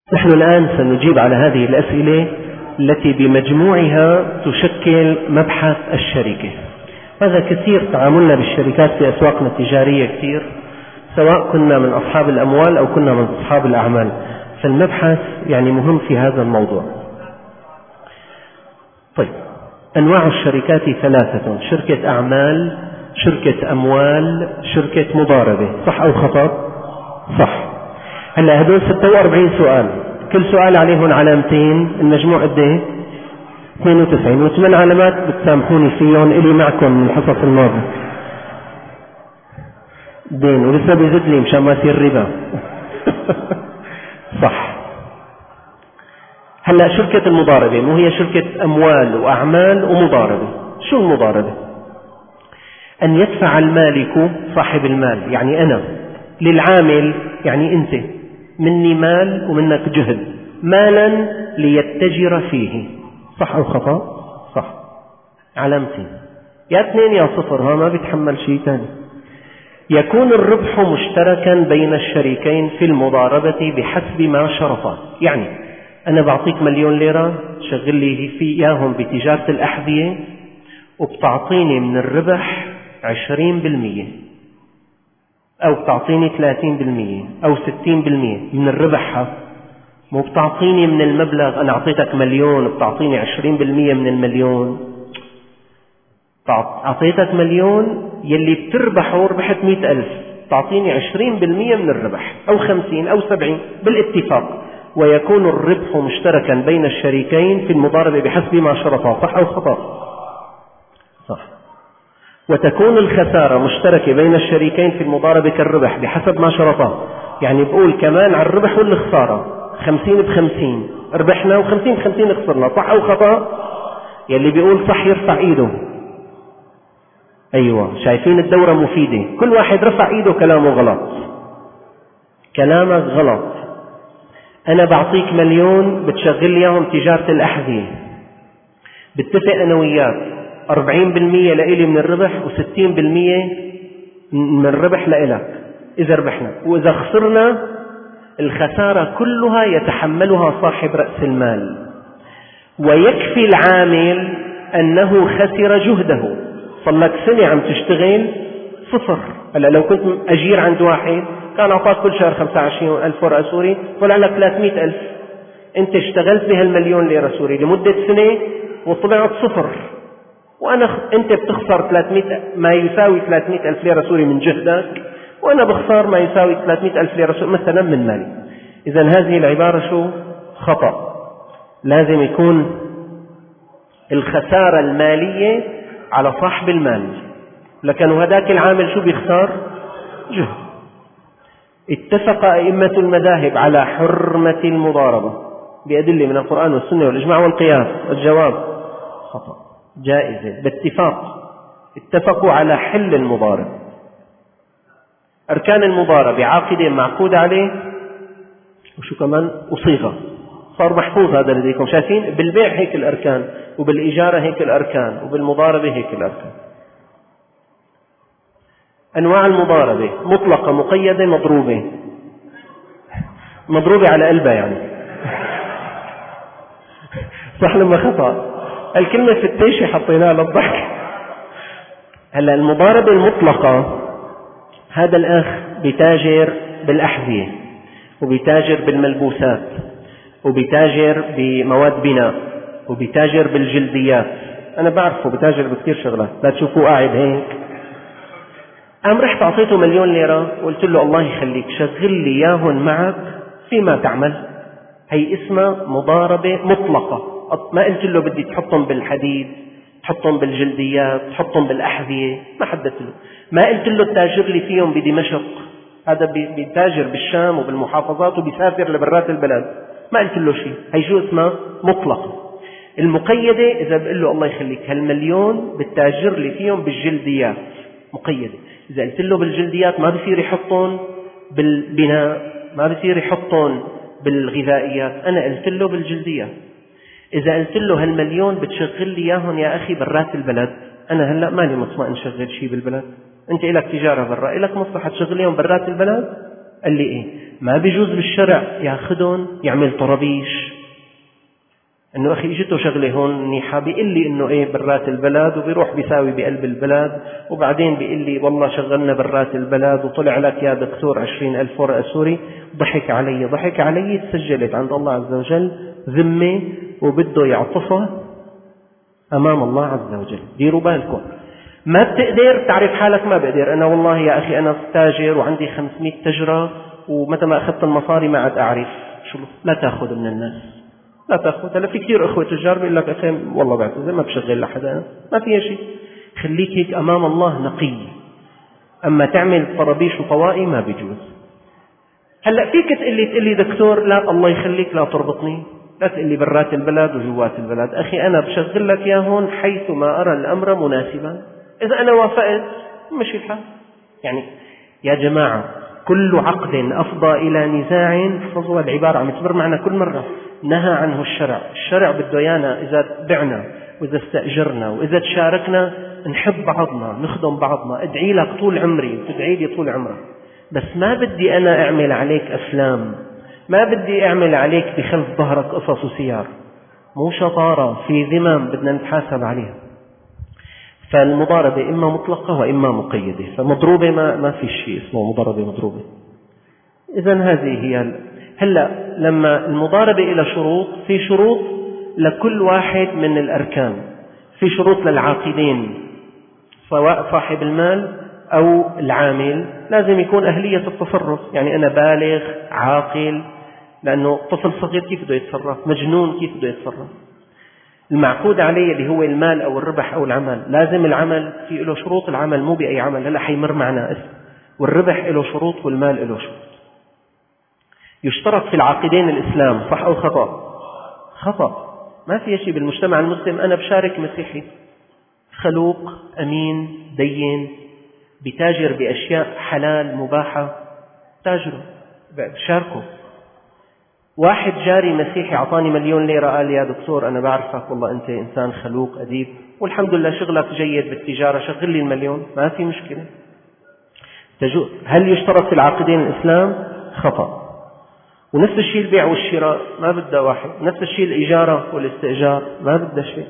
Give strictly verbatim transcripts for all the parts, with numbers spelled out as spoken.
نحن الآن سنجيب على هذه الأسئلة التي بمجموعها تشكل مبحث الشركة. هذا كثير تعاملنا بالشركات في أسواقنا التجارية كثير، سواء كنا من أصحاب الأموال أو كنا من أصحاب الأعمال، فالمبحث يعني مهم في هذا الموضوع. طيب، أنواع الشركات ثلاثة: شركة أعمال، شركة أموال، شركة مضاربة. صح أو خطأ؟ صح. هلا هدول ستة وأربعين سؤال، كل سؤال عليهم علامتين، المجموع قد ايه؟ اثنين وتسعين، وثمان علامات بتسامحوني فيهم إلي معكم من الحصص الماضية. دين ولسه بيزيد لي مشان ما يصير ربا. صح. هلا شركة المضاربة مو هي شركة أموال وأعمال ومضاربة؟ شو المضاربة؟ أن يدفع المالك صاحب المال، يعني أنا، للعامل، يعني أنت، مني مال ومنك جهد، مالا ليتجر فيه. صح أو خطأ؟ صح. علامتين، يا اثنين يا صفر، ها ما بيتحمل شيء ثاني. يكون الربح مشتركا بين الشريكين في المضاربة بحسب ما شرطا، يعني أنا بعطيك مليون ليرة شغل لي في إياهم بتجارة الأحذية، وبتعطيني من الربح عشرين بالمية، أو بتعطيني ثلاثين بالمية أو ستين بالمية من الربح. مو بتعطيني من المبلغ، أنا أعطيتك مليون بتعطيني عشرين بالمية من المليون. أعطيتك مليون يلي بتربحه ربحت مئة ألف، تعطيني عشرين بالمية من الربح، أو خمسين أو سبعين بالاتفاق. ويكون الربح مشتركا بين الشريكين في المضاربة بحسب ما شرطا. صح أو خطأ؟ صح. وتكون الخسارة مشتركة بين الشريكين في المضاربة كالربح بحسب ما شرطا، يعني بقول كمان على الربح والخسارة، خمسين بخمسين ربحنا وخمسين بخمسين خسرنا. صح أو خطأ؟ يلي بيقول صح يرفع إيده. أيوة، شايفين الدورة مفيدة، كل واحد رفع إيده كلامه غلط. كلامك غلط. أنا بعطيك مليون بتشغل لي إياهم تجارة الأحذية، بتفق أنا وياك أربعين بالمية لإلي من الربح وستين بالمية من الربح لإلك إذا ربحنا، وإذا خسرنا الخسارة كلها يتحملها صاحب رأس المال، ويكفي العامل أنه خسر جهده. صلك سنة عم تشتغل صفر. هلا لو كنت أجير عند واحد كان أعطاك كل شهر خمسة وعشرين ألف ورقة سوري، طلع لك ثلاثمئة ألف. أنت اشتغلت بهالمليون ليرة سوري لمدة سنة وطلعت صفر، وأنا أنت بتخسر ثلاثمئة ما يساوي ثلاثمئة ألف ليرة سوري من جهدك، وأنا بخسر ما يساوي ثلاثمئة ألف ليرة سوري مثلا من مالي. إذا هذه العبارة شو؟ خطأ. لازم يكون الخسارة المالية على صاحب المال، لكن هذاك العامل شو بيخسر؟ جهد. اتفق أئمة المذاهب على حرمة المضاربة بأدلة من القرآن والسنة والإجماع والقياس. الجواب خطأ. جائزة باتفاق، اتفقوا على حل المضارب. أركان المضاربة: عاقد معقود عليه، وشو كمان؟ وصيغة. صار محفوظ هذا لديكم، شايفين؟ بالبيع هيك الأركان، وبالإجارة هيك الأركان، وبالمضاربة هيك الأركان. أنواع المضاربة: مطلقة، مقيدة، مضروبة. مضروبة على قلبها يعني. صح لما خطأ؟ الكلمة في التيشة حطيناها للضحك. هلا المضاربة المطلقة، هذا الأخ بيتاجر بالأحذية، وبيتاجر بالملبوسات، وبيتاجر بمواد بناء، وبيتاجر بالجلديات. أنا بعرفه بيتاجر بكثير شغلات، لا تشوفوه قاعد هيك. قام رحت أعطيته مليون ليرة وقلت له الله يخليك شغل لي إياهن معك فيما تعمل. هي اسمها مضاربة مطلقة. ما قلت له بدي تحطهم بالحديد، تحطهم بالجلديات، تحطهم بالأحذية، ما حددت له. ما قلت له تاجر لي فيهم بدمشق، هذا بيتاجر بالشام وبالمحافظات وبيسافر لبرات البلد، ما قلت له شيء. هي شو اسمها؟ مطلقة. المقيدة إذا بقول له الله يخليك هالمليون بتاجر لي فيهم بالجلديات، مقيدة. إذا قلت له بالجلديات ما بصير يحطون بالبناء، ما بصير يحطون بالغذائيات، أنا قلت له بالجلديات. إذا قلت له هالمليون بتشغل لي إياهم يا أخي برات البلد، أنا هلأ مالي مطمئن شغل شيء بالبلد. أنت إلك تجارة برا، إلك مصلحة تشغليهم برات البلد؟ قال لي إيه؟ ما بيجوز بالشرع ياخدهم يعمل طرابيش، إنه أخي إجته شغلة هون منيحة، بيقول لي إنه إيه برات البلد، وبيروح بيساوي بقلب البلد، وبعدين بيقول لي والله شغلنا برات البلد وطلع لك يا دكتور عشرين ألف ورقة سوري. ضحك علي ضحك علي تسجلت عند الله عز وجل ذمة، وبده يعطفها أمام الله عز وجل. ديروا بالكم، ما بتقدر تعرف حالك ما بقدر. أنا والله يا أخي أنا تاجر وعندي خمسمائة تجرة، ومتى ما أخذت المصاري ما عاد أعرف شو. لا تأخذ من الناس، لا تأخذ. هلا في كثير أخوة تجار بيقول لك أخي والله بعتذر ما بشغل لحدا، ما فيها شيء. خليك هيك أمام الله نقي. أما تعمل طرابيش وطوائي ما بيجوز. هلا فيك تقلي تقلي دكتور لا الله يخليك لا تربطني، لا تقلي برات البلد وجوات البلد. أخي أنا بشغل لك يا هون حيث ما أرى الأمر مناسبا، إذا أنا وافقت مشي الحال. يعني يا جماعة كل عقد أفضى إلى نزاع، احفظوا العبارة عم تمر معنا كل مرة، نهى عنه الشرع. الشرع بده يانا إذا بعنا وإذا استأجرنا وإذا تشاركنا نحب بعضنا نخدم بعضنا. ادعي لك طول عمري وتدعي لي طول عمرك، بس ما بدي أنا أعمل عليك أفلام، ما بدي أعمل عليك بخلف ظهرك قصص وسيار. مو شطارة، في ذمم بدنا نتحاسب عليها. فالمضاربة إما مطلقة وإما مقيدة. فمضروبة ما, ما في شيء اسمه مضاربة مضروبة. إذن هذه هي. هلأ لما المضاربة إلى شروط، في شروط لكل واحد من الأركان. في شروط للعاقدين سواء صاحب المال أو العامل، لازم يكون أهلية التصرف. يعني أنا بالغ عاقل، لأنه طفل صغير كيف بده يتصرف، مجنون كيف بده يتصرف. المعقود عليه اللي هو المال أو الربح أو العمل، لازم العمل في له شروط. العمل مو بأي عمل، هلا حيمر معنا اسم. والربح له شروط والمال له شروط. يشترط في العاقدين الإسلام، صح أو خطأ؟ خطأ. ما في شيء بالمجتمع المسلم أنا بشارك مسيحي خلوق أمين دين بتاجر بأشياء حلال مباحة، تاجره بشاركه. واحد جاري مسيحي أعطاني مليون ليرة قال يا دكتور أنا بعرفك والله أنت إنسان خلوق أديب والحمد لله شغلك جيد بالتجارة، شغل لي المليون، ما في مشكلة. هل يشترط في العاقدين الإسلام؟ خطأ. ونفس الشيء البيع والشراء، ما بدأ واحد. نفس الشيء الإجارة والاستئجار، ما بدأ شيء.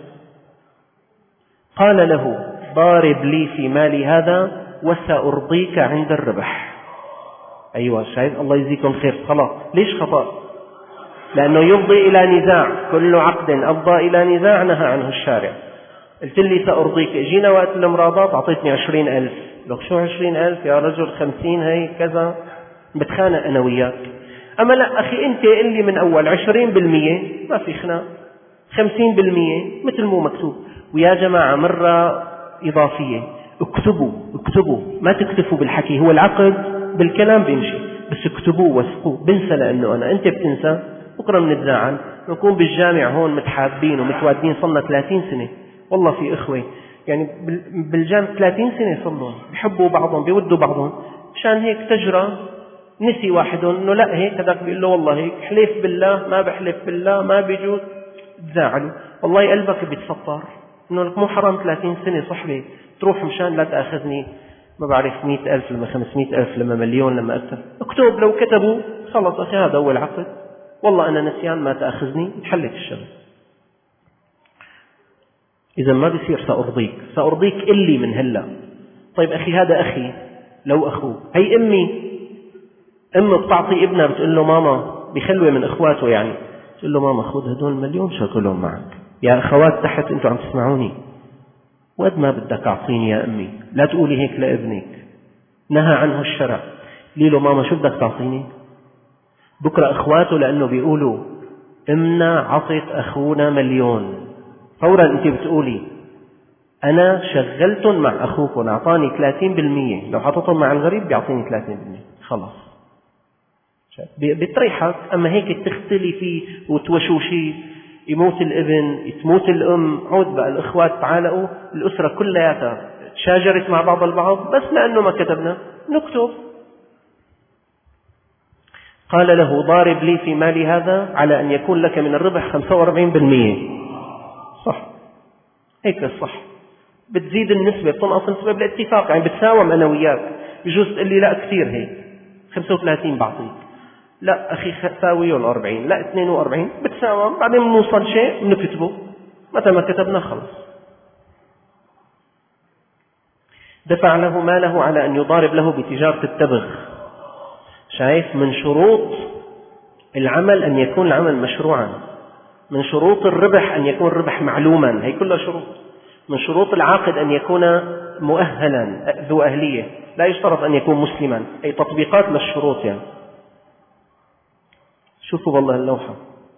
قال له ضارب لي في مالي هذا وسأرضيك عند الربح. أيوة شايف، الله يجزيكم خير. خلاص. ليش خطأ؟ لأنه يفضي إلى نزاع. كل عقد أفضى إلى نزاع نهى عنه الشارع. قلت لي سأرضيك، جينا وقت المراضات أعطيتني عشرين ألف. لك شو عشرين ألف يا رجل؟ خمسين هي كذا. بتخانق أنا وياك. أما لا أخي أنت اللي من أول عشرين بالمية ما في خناق، خمسين بالمية مثل مو مكتوب. ويا جماعة مرة إضافية، اكتبوا اكتبوا، ما تكتفوا بالحكي. هو العقد بالكلام بيمشي، بس اكتبوه وثقوه. بنسى لأنه أنا أنت بتنسى، بكرة بنتزاعل. نكون بالجامع هون متحابين ومتوادين صلنا ثلاثين سنة. والله في إخوة يعني بالجامع ثلاثين سنة صلوا، بيحبوا بعضهم بيودوا بعضهم. مشان هيك تجرى نسي واحد انه لا هيك، هذاك بيقول له والله هيك، حلف بالله ما بحلف بالله ما بيجوز. تزاعلوا والله قلبك بيتفطر انه لك مو حرام ثلاثين سنة صحبة تروح مشان لا تأخذني ما بعرف مئة ألف لما خمسمئة ألف لما مليون لما أكثر. اكتب لو كتبوا خلص أخي هذا هو العقد، والله أنا نسيان ما تأخذني، انحلت الشغل. إذا ما بيصير سأرضيك، سأرضيك إلي من هلا. طيب أخي هذا أخي لو أخوه، هي أمي أمه بتعطي ابنها بتقول له ماما بخلوة من إخواته، يعني تقول له ماما خذ هدول المليون شغلهم معك. يا أخوات تحت أنتوا عم تسمعوني، وقد ما بدك أعطيني يا أمي، لا تقولي هيك لابنك، نهى عنه الشرع. لي له ماما شو بدك تعطيني؟ بكرة إخواته لأنه بيقولوا امنا عطت أخونا مليون، فورا أنت بتقولي أنا شغلتهم مع أخوكم أعطاني ثلاثين بالمية، لو حطتهم مع الغريب بيعطيني ثلاثين بالمية، خلاص بتريحك. أما هيك تختلفي وتوشوشي، يموت الابن تموت الأم، عود بقى الإخوات تعالقوا، الأسرة كلها تشاجرت مع بعض البعض بس لأنه ما كتبنا نكتب. قال له ضارب لي في مالي هذا على أن يكون لك من الربح خمسة وأربعين بالمية. صح هيك الصح، بتزيد النسبة بتنقص النسبة بالاتفاق، يعني بتساوم أنا وياك. بجوز تقول لي لا كثير هيك، خمسة وثلاثين بعطيك. لا أخي ساويه الأربعين، لا اثنين وأربعين بتساوم، بعدين بنوصل شيء بنكتبه، متى ما كتبنا خلص. دفع له ماله على أن يضارب له بتجارة التبغ. شايف؟ من شروط العمل أن يكون العمل مشروعا، من شروط الربح أن يكون الربح معلوما، هي كلها شروط. من شروط العاقد أن يكون مؤهلا ذو أهلية، لا يشترط أن يكون مسلما، أي تطبيقات للشروط يعني. شوفوا والله اللوحة،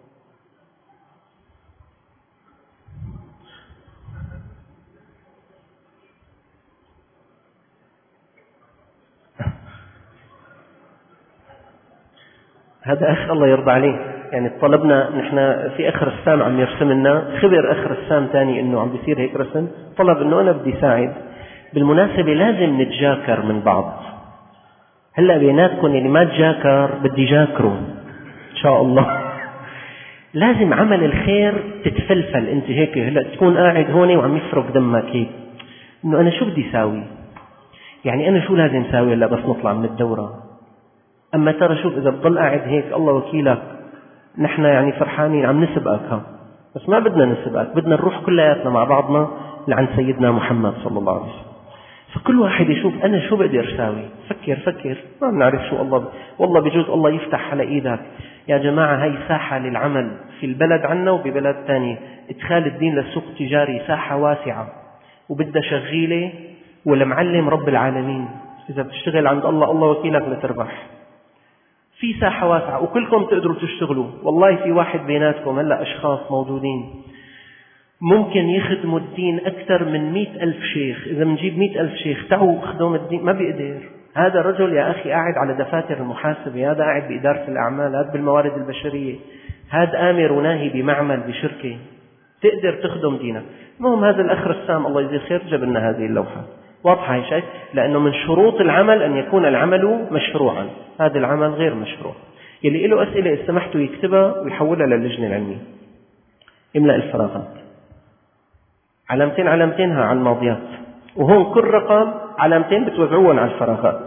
هذا أخ الله يرضى عليه، يعني طلبنا نحن في أخ رسام عم يرسم لنا، خبر أخ رسام تاني إنه عم بيصير هيك رسم، طلب إنه أنا بدي ساعد. بالمناسبة لازم نتجاكر من بعض. هلا بيناتكم اللي ما تجاكر بدي جاكره إن شاء الله. لازم عمل الخير تتفلفل أنت هيك، هلا تكون قاعد هون وعم يفرق دمك هيك، إنه أنا شو بدي ساوي؟ يعني أنا شو لازم ساوي هلا بس نطلع من الدورة؟ أما ترى شوف إذا بضل قاعد هيك الله وكيلك، نحن يعني فرحانين عم نسبقك ها، بس ما بدنا نسبقك، بدنا نروح كلياتنا مع بعضنا لعند سيدنا محمد صلى الله عليه وسلم. فكل واحد يشوف أنا شو بقدر ساوي، فكر فكر، ما بنعرف شو الله ب... والله بجوز الله يفتح على إيدك. يا جماعة هاي ساحة للعمل في البلد عنا وببلد تاني. إدخال الدين للسوق التجاري ساحة واسعة وبدها شغيلة والمعلم رب العالمين. إذا بتشتغل عند الله الله وكيلك لتربح. في ساحة واسعة وكلكم تقدروا تشتغلوا. والله في واحد بيناتكم هلأ أشخاص موجودين ممكن يخدموا الدين أكثر من مئة ألف شيخ. إذا بنجيب مئة ألف شيخ تعوا خدموا الدين ما بيقدر. هذا الرجل يا أخي قاعد على دفاتر المحاسبة، هذا قاعد بإدارة الأعمال، هذا بالموارد البشرية، هذا آمر وناهي بمعمل بشركة، تقدر تخدم دينك. المهم هذا الأخ رسام الله يجزيه خير جاب لنا هذه اللوحة واضحة هي شيء، لأنه من شروط العمل أن يكون العمل مشروعا. هذا العمل غير مشروع. يلي له أسئلة إذا سمحتوا يكتبها ويحولها للجنة العلمية. املأ الفراغات، علامتين علامتينها على الماضيات، وهون كل رقم علامتين بتوزعوهم على الفراغات.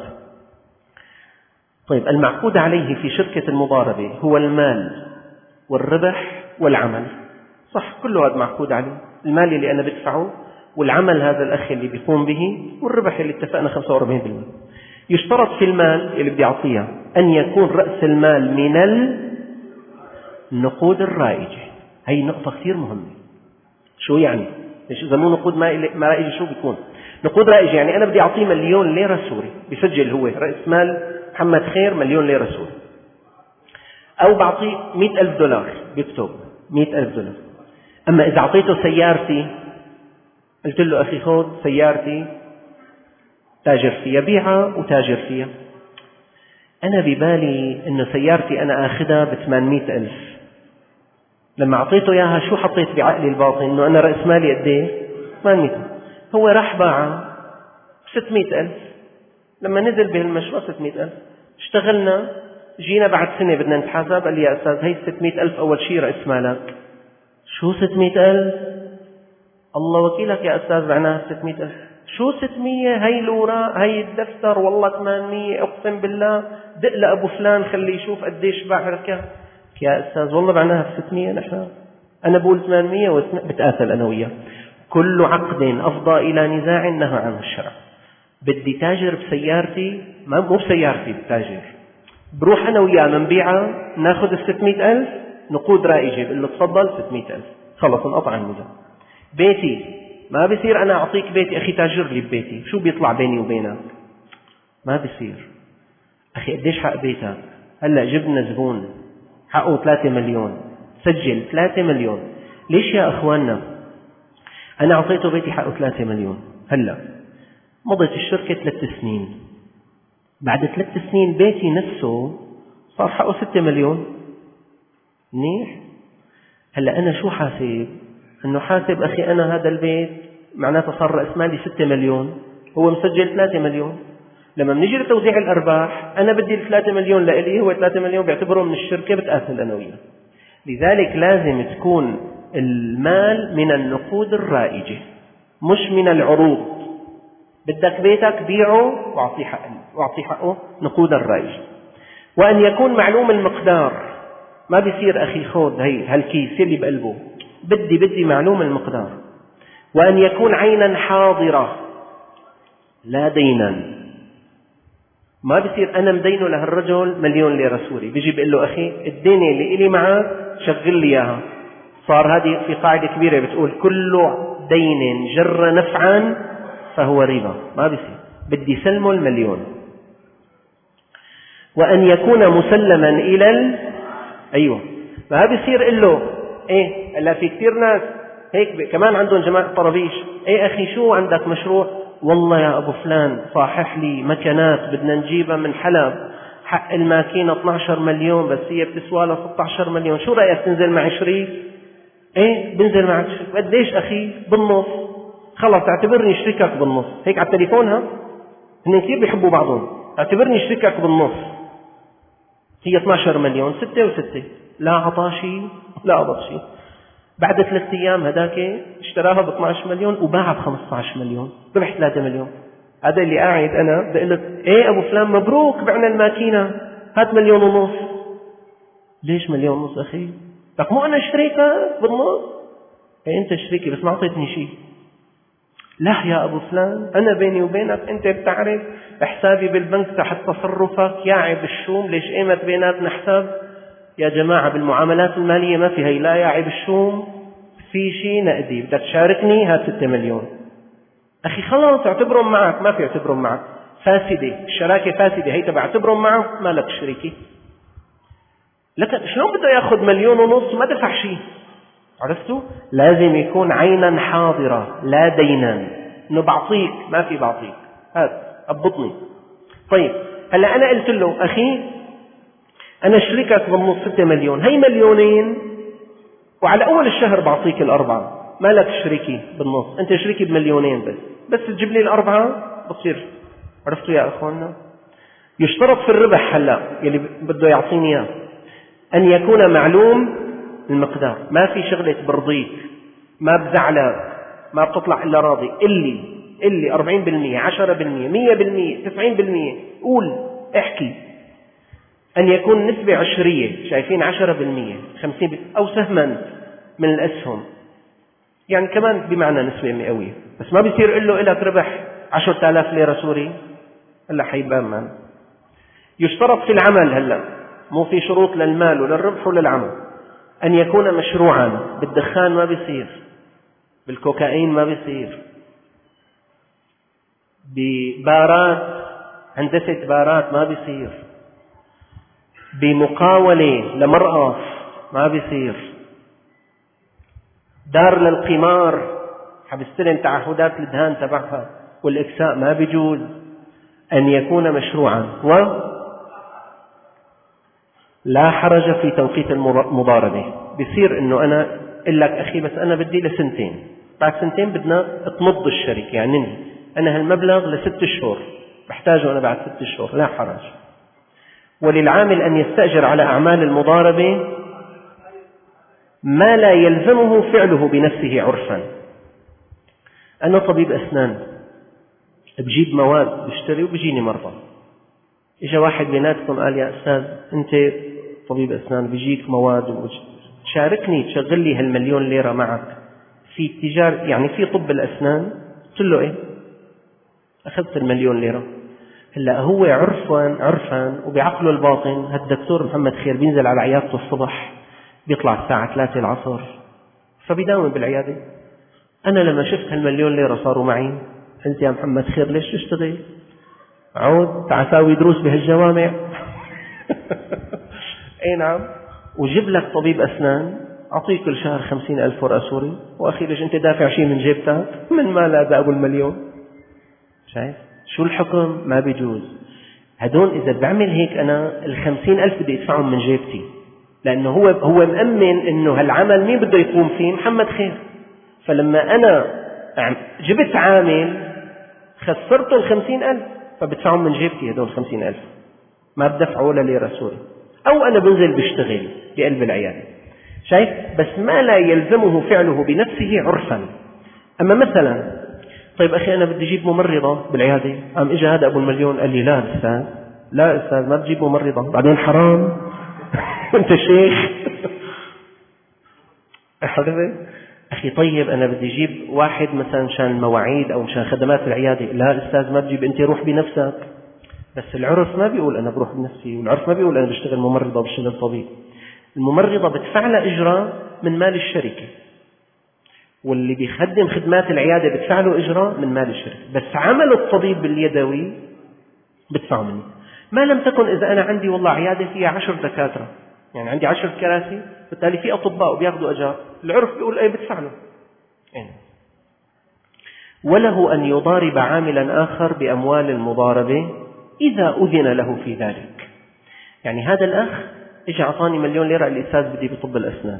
طيب المعقود عليه في شركة المضاربة هو المال والربح والعمل، صح؟ كله هذا معقود عليه. المال اللي أنا بدفعه، والعمل هذا الأخ اللي بيقوم به، والربح اللي اتفقنا خمسة وأربعين بالمئة. يشترط في المال اللي بدي أعطيها أن يكون رأس المال من النقود الرائجة. هي نقطة كثير مهمة. شو يعني؟ إيش إذا مو نقود ما رائجة شو بيكون؟ نقود رائجة يعني أنا بدي أعطيه مليون ليرة سوري، بيسجل هو رأس مال محمد خير مليون ليرة سوري. أو بعطيه مئة ألف دولار بيكتب مئة ألف دولار. أما إذا أعطيته سيارتي قلت له أخي خذ سيارتي تاجر فيها، بيعها وتاجر فيها. أنا ببالي إنه سيارتي أنا آخذها بثمانمئة ألف، لما أعطيته إياها شو حطيت بعقلي الباطن؟ إنه أنا رأس مالي قد إيه؟ ثمانمئة. هو راح باعها ستمئة ألف. لما نزل بهالمشروع ستمئة ألف، اشتغلنا، جينا بعد سنة بدنا نتحاسب، قال لي يا أستاذ هي ستمئة ألف أول شيء رأس مالك. شو ستمئة ألف؟ الله وكيلك يا أستاذ معناها ستمئة ألف. شو ستمية؟ هي الوراء هي الدفتر والله ثمانمئة. أقسم بالله دق لأبو فلان خليه يشوف قديش باع ركاب. يا أستاذ والله معناها ستمية. نحن أنا بقول ثمانمئة وبتآثل أنا وياه. كل عقد أفضى إلى نزاع نهى عنه الشرع. بدي تاجر بسيارتي، ما مو بسيارتي بتاجر، بروح أنا وياه منبيعها، ناخذ الستمئة ألف نقود رائجة، بقول له تفضل ستمئة ألف، خلص انقطع النزاع. بيتي ما بصير أنا أعطيك بيتي أخي تاجر لي ببيتي، شو بيطلع بيني وبينك؟ ما بصير. أخي قديش حق بيتك؟ هلأ جبنا زبون حقه ثلاثة مليون، سجل ثلاثة مليون. ليش يا أخواننا؟ أنا أعطيته بيتي حقه ثلاثة مليون. هلأ مضت الشركة ثلاث سنين، بعد ثلاث سنين بيتي نفسه صار حقه ستة مليون. منيح. هلأ أنا شو حاسب؟ أنه حاسب أخي أنا هذا البيت معناته صار رأس مالي ستة مليون، هو مسجل ثلاثة مليون. لما بنيجي لتوزيع الأرباح أنا بدي الثلاثة مليون لإلي، هو ثلاثة مليون بيعتبرهم من الشركة، بتآثل أنا وياه. لذلك لازم تكون المال من النقود الرائجة مش من العروض. بدك بيتك بيعه واعطيه حقه، واعطيه حقه نقود الرائجة. وأن يكون معلوم المقدار. ما بيصير أخي خذ هي هالكيس اللي بقلبه، بدي بدي معلوم المقدار. وأن يكون عينا حاضرة لا دينا. ما بيصير أنا مدينه لهالرجل مليون ليرة سوري، بيجي بيقول له أخي الدينة اللي إلي معك شغل لي إياها. صار هذه في قاعدة كبيرة بتقول كل دين جر نفعا فهو ربا. ما بيصير، بدي سلمه المليون. وأن يكون مسلما إلى ال... أيوة ما بيصير قل له إيه هلا في كثير ناس هيك ب... كمان عندهم جماعة طرابيش. إيه أخي شو عندك مشروع؟ والله يا أبو فلان صاحح لي مكنات بدنا نجيبها من حلب، حق الماكينة اثني عشر مليون بس هي بتسوى لها ستة عشر مليون، شو رأيك تنزل معي شريك؟ إيه بنزل معك شريك. قديش أخي؟ بالنص. خلاص اعتبرني شريكك بالنص. هيك على التليفون ها هن كثير بيحبوا بعضهم. اعتبرني شريكك بالنص. هي اثني عشر مليون، ستة وستة، لا عطاشي لا عطاشي. بعد ثلاثة أيام هداك اشتراها ب اثني عشر مليون وباعها ب خمسة عشر مليون، ربح ثلاثة مليون. هذا اللي قاعد أنا بقول لك إيه أبو فلان مبروك بعنا الماكينة، هات مليون ونص. ليش مليون ونص أخي؟ لك مو أنا شريكة بالنص؟ إيه أنت شريكي بس ما أعطيتني شيء. لا يا أبو فلان أنا بيني وبينك أنت بتعرف حسابي بالبنك تحت تصرفك يا عيب الشوم. ليش قيمت بيناتنا حساب؟ يا جماعة بالمعاملات المالية ما في هي لا يا عيب الشوم، في شيء نقدي. بدك تشاركني هات ستة مليون. أخي خلاص اعتبرهم معك. ما في اعتبرهم معك، فاسدة الشراكة، فاسدة هي تبع اعتبرهم معك ما لك شريكي. لكن شلون بده ياخذ مليون ونص وما دفع شيء؟ عرفتوا؟ لازم يكون عينا حاضرة لا دينا، انه بعطيك ما في بعطيك، هات أبطني. طيب هلا أنا قلت له أخي أنا شريكك بالنص ستة مليون، هي مليونين وعلى أول الشهر بعطيك الأربعة، ما لك شريكي بالنص، أنت شريكي بمليونين بس بس تجيب لي الأربعة بصير. عرفتوا يا أخوانا؟ يشترط في الربح هلا يلي بده يعطيني إياه أن يكون معلوم المقدار. ما في شغلة برضيك، ما بزعلك، ما بتطلع إلا راضي. اللي اللي أربعين بالمية، عشرة بالمية، مية بالمية، تسعين بالمية، قول احكي. أن يكون نسبة عشرية، شايفين عشرة بالمية، خمسين بالمية، أو سهما من الأسهم، يعني كمان بمعنى نسبة مئوية. بس ما بيصير قل له إلك ربح عشرة آلاف ليرة سوري هلا حيبان مان. يشترط في العمل هلا، مو في شروط للمال وللربح وللعمل. أن يكون مشروعا. بالدخان ما بيصير، بالكوكايين ما بيصير، ببارات هندسة بارات ما بيصير، بمقاولة لمرأة ما بيصير، دار للقمار حبستلم تعهدات الدهان تبعها والإكساء ما بيجوز. أن يكون مشروعا. ولا حرج في توقيت المضاربة. بيصير إنه أنا أقول لك أخي بس أنا بدي لسنتين، بعد سنتين بدنا تمض الشركة، يعني أنا هالمبلغ لست شهور بحتاجه أنا بعد ست شهور، لا حرج. وللعامل أن يستأجر على أعمال المضاربة ما لا يلزمه فعله بنفسه عرفا. أنا طبيب أسنان بجيب مواد بشتري وبيجيني مرضى. إجا واحد بيناتكم قال يا أستاذ أنت طبيب أسنان بيجيك مواد وشاركني تشغل لي هالمليون ليرة معك في تجار يعني في طب الأسنان. قلت له إيه؟ أخذت المليون ليرة. هلا هو عرفا عرفا وبعقله الباطن هالدكتور محمد خير بينزل على عيادته الصبح بيطلع الساعة ثلاثة العصر فبيداوم بالعيادة. أنا لما شفت هالمليون ليرة صاروا معي قلت يا محمد خير ليش تشتغل؟ عود تعال ساوي دروس بهالجوامع. اي نعم، وجيب لك طبيب أسنان أعطيك كل شهر خمسين ألف ورقة سوري، وأخي ليش أنت دافع شيء من جيبتك؟ من مال هذا أبو المليون؟ شايف شو الحكم؟ ما بيجوز. هدول إذا بعمل هيك أنا الخمسين ألف بدي أدفعهم من جيبتي، لأنه هو هو مأمن إنه هالعمل مين بده يقوم فيه؟ محمد خير. فلما أنا جبت عامل خسرته الخمسين ألف فبدفعهم من جيبتي هدول الخمسين ألف، ما بدفعه ولا ليرة سوري. أو أنا بنزل بشتغل بقلب العيادة. شايف؟ بس ما لا يلزمه فعله بنفسه عرفا. أما مثلا طيب أخي أنا بدي أجيب ممرضة بالعيادة، قام إجا هذا أبو المليون قال لي لا أستاذ لا أستاذ ما تجيب ممرضة بعدين حرام أنت شيخ. أخي طيب أنا بدي أجيب واحد مثلا مشان المواعيد أو مشان خدمات العيادة. لا أستاذ ما تجيب، أنت روح بنفسك. بس العرف ما بيقول أنا بروح بنفسي، والعرف ما بيقول أنا بشتغل ممرضة وبشتغل طبيب. الممرضة بدفع لها إجرة من مال الشركة، واللي بيخدم خدمات العيادة بدفع له إجرة من مال الشركة، بس عمل الطبيب اليدوي بدفعه مني. ما لم تكن إذا أنا عندي والله عيادة فيها عشر دكاترة، يعني عندي عشر كراسي، بالتالي في أطباء وبياخذوا أجار، العرف بيقول أي بدفع له. يعني وله أن يضارب عاملا آخر بأموال المضاربة إذا أذن له في ذلك. يعني هذا الأخ إجا عطاني مليون ليرة، الأستاذ بدي بطب الأسنان.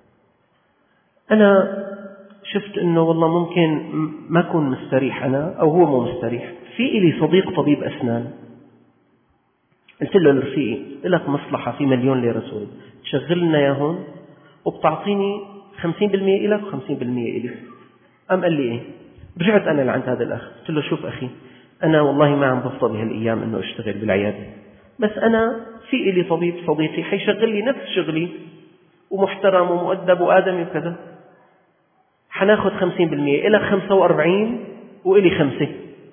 أنا شفت إنه والله ممكن ما أكون مستريح أنا أو هو مو مستريح، في إلي صديق طبيب أسنان، قلت له رفيقي لك مصلحة في مليون ليرة سوري، تشغلنا يا هون وبتعطيني خمسين بالمئة إلك وخمسين بالمئة إلي. أم قال لي إيه؟ رجعت أنا لعند هذا الأخ قلت له شوف أخي، أنا والله ما عم بفضل بهالأيام إنه أشتغل بالعيادة، بس أنا في إلي طبيب صديقي حيشغل لي نفس شغلي ومحترم ومؤدب وآدمي وكذا، حناخد خمسين بالمئة، إلك خمسة وأربعين وإلي خمسة،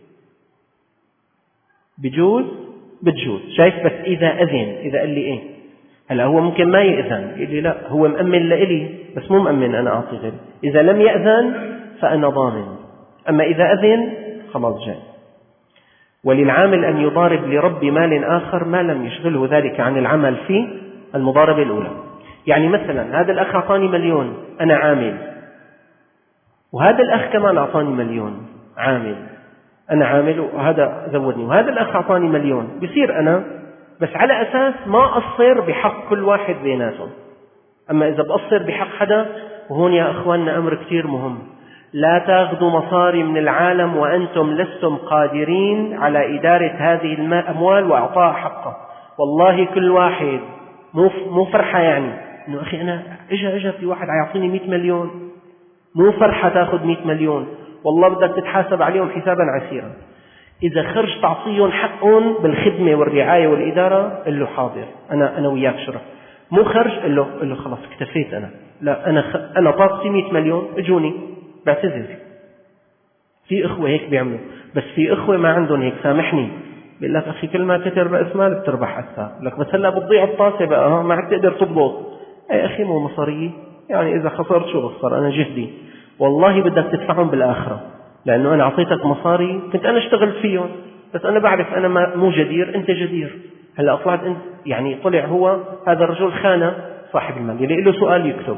بجوز بتجوز. شايف؟ بس إذا أذن، إذا قال لي إيه هلا هو ممكن ما يأذن، يقول لي لا هو مأمن لإلي بس مو مأمن أنا أعطي غيري. إذا لم يأذن فأنا ضامن، أما إذا أذن خلاص جاي. وللعامل أن يضارب لرب مال آخر ما لم يشغله ذلك عن العمل في المضاربة الأولى. يعني مثلا هذا الأخ أعطاني مليون أنا عامل، وهذا الأخ كمان أعطاني مليون عامل أنا عامل، وهذا زودني، وهذا الأخ أعطاني مليون، بصير أنا بس على أساس ما أقصر بحق كل واحد بيناتهم. أما إذا بقصر بحق حدا، وهون يا أخواننا أمر كتير مهم، لا تأخذوا مصاري من العالم وأنتم لستم قادرين على إدارة هذه الأموال وإعطاء حقه. والله كل واحد مو مو فرحة، يعني إنه أخي أنا إجا إجا في واحد عيعطيني مئة مليون، مو فرحة تأخذ مئة مليون، والله بدك تتحاسب عليهم حسابا عسيرا. إذا خرج تعطيهم حقهم بالخدمة والرعاية والإدارة قل له حاضر، أنا أنا وياك شرف. مو خرج قل له قل له خلاص اكتفيت أنا، لا أنا خ... أنا طاقتي مئة مليون اجوني بعتذر. في إخوة هيك بيعملوا، بس في إخوة ما عندهم هيك، سامحني بيقول لك أخي كل ما كتر رأس مال بتربح أكثر، لك بس هلا بتضيع الطاسة بقى ما عاد تقدر تضبط. أي أخي مو مصارية، يعني إذا خسرت شو بخسر، أنا جهدي والله بدك تدفعهم بالآخرة، لأنه أنا أعطيتك مصاري كنت أنا اشتغلت فيهم، بس أنا بعرف أنا ما مو جدير، أنت جدير. هلا طلعت أنت، يعني طلع هو هذا الرجل خانة صاحب المال، اللي له سؤال يكتب.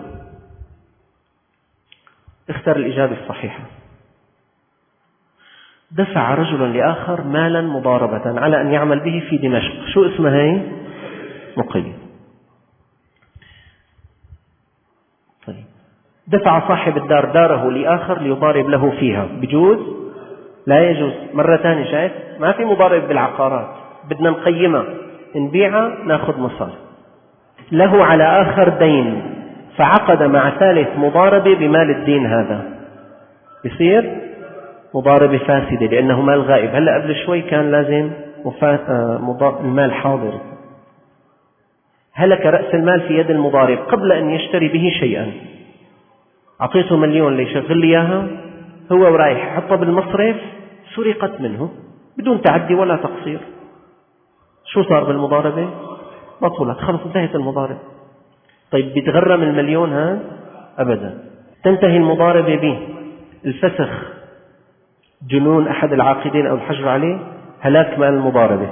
اختار الإجابة الصحيحة. دفع رجل لآخر مالا مضاربة على أن يعمل به في دمشق. شو اسمها هي؟ مقيم. طيب دفع صاحب الدار داره لآخر ليضارب له فيها، بجوز؟ لا يجوز. مرة ثانية، شايف؟ ما في مضارب بالعقارات، بدنا نقيمها، نبيعها ناخذ مصاري. له على آخر دين فعقد مع ثالث مضاربة بمال الدين، هذا يصير مضاربة فاسدة لأنه مال غائب. هلأ قبل شوي كان لازم المال حاضر. هلك رأس المال في يد المضارب قبل أن يشتري به شيئا. أعطيته مليون ليشغل لي إياها، هو ورايح حطها بالمصرف، سرقت منه بدون تعدي ولا تقصير. شو صار بالمضاربة؟ بطلت، خلص انتهت المضاربة. طيب بيتغرم المليون هذا؟ أبدا. تنتهي المضاربة به الفسخ، جنون أحد العاقدين أو الحجر عليه، هلاك مال المضاربة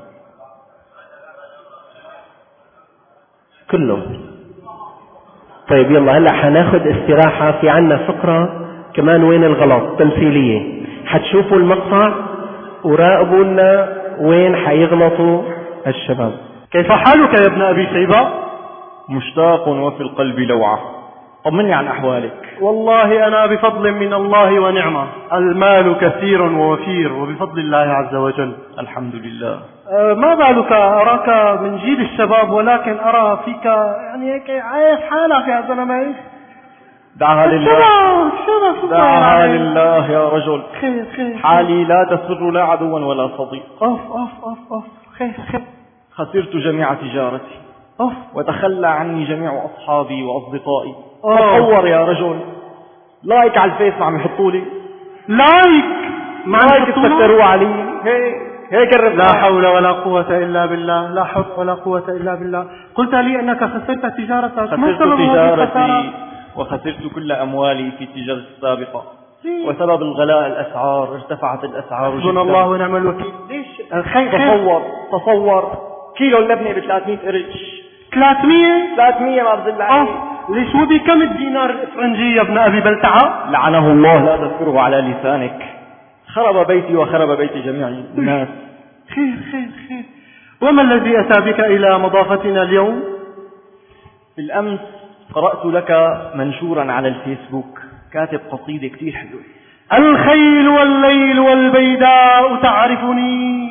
كله. طيب يلا هلأ حناخد استراحة، في عنا فقرة كمان وين الغلط تمثيلية، حتشوفوا المقطع وراقبوا لنا وين حيغلطوا الشباب. كيف حالك يا ابن أبي شيبة؟ مشتاق وفي القلب لوعة. طمني عن أحوالك. والله أنا بفضل من الله ونعمة، المال كثير ووفير وبفضل الله عز وجل. الحمد لله. أه ما بالك أراك من جيل الشباب، ولكن أرى فيك يعني هيك عايش حالك يا زلمة. دعها لله، دعها لله يا رجل. خير خير. حالي لا تسر لا عدوا ولا صديق. أف أف أف أف خير خير. خسرت جميع تجارتي. أوف. وتخلى عني جميع أصحابي وأصدقائي. أوه. تصور يا رجل، لايك على الفيس ما عم يحطوا لي لايك، ما عم لايك يحطوا تفكروا علي هيك هيك الرفقة. لا حول ولا قوة إلا بالله، لا حول ولا قوة إلا بالله. قلت لي أنك خسرت تجارتك. ما خسرت سبب هذه الخسارة؟ تجارتي وخسرت كل أموالي في تجارتي السابقة، وسبب الغلاء الأسعار، ارتفعت الأسعار حسبنا الله ونعم الوكيل. ليش؟ خير تصور تصور كيلو اللبنة ب ثلاثمية قرش. ثلاثمية ثلاثمية ما بزل عليه. ليش هو بكم الدينار الإفرنجي يا ابن أبي بلتعة؟ لعنه الله، لا تذكره على لسانك. خرب بيتي وخرب بيت جميع الناس. خير خير خير. وما الذي أتى بك إلى مضافتنا اليوم؟ بالأمس قرأت لك منشورا على الفيسبوك، كاتب قصيدة كتير حلوة. الخيل والليل والبيداء تعرفني.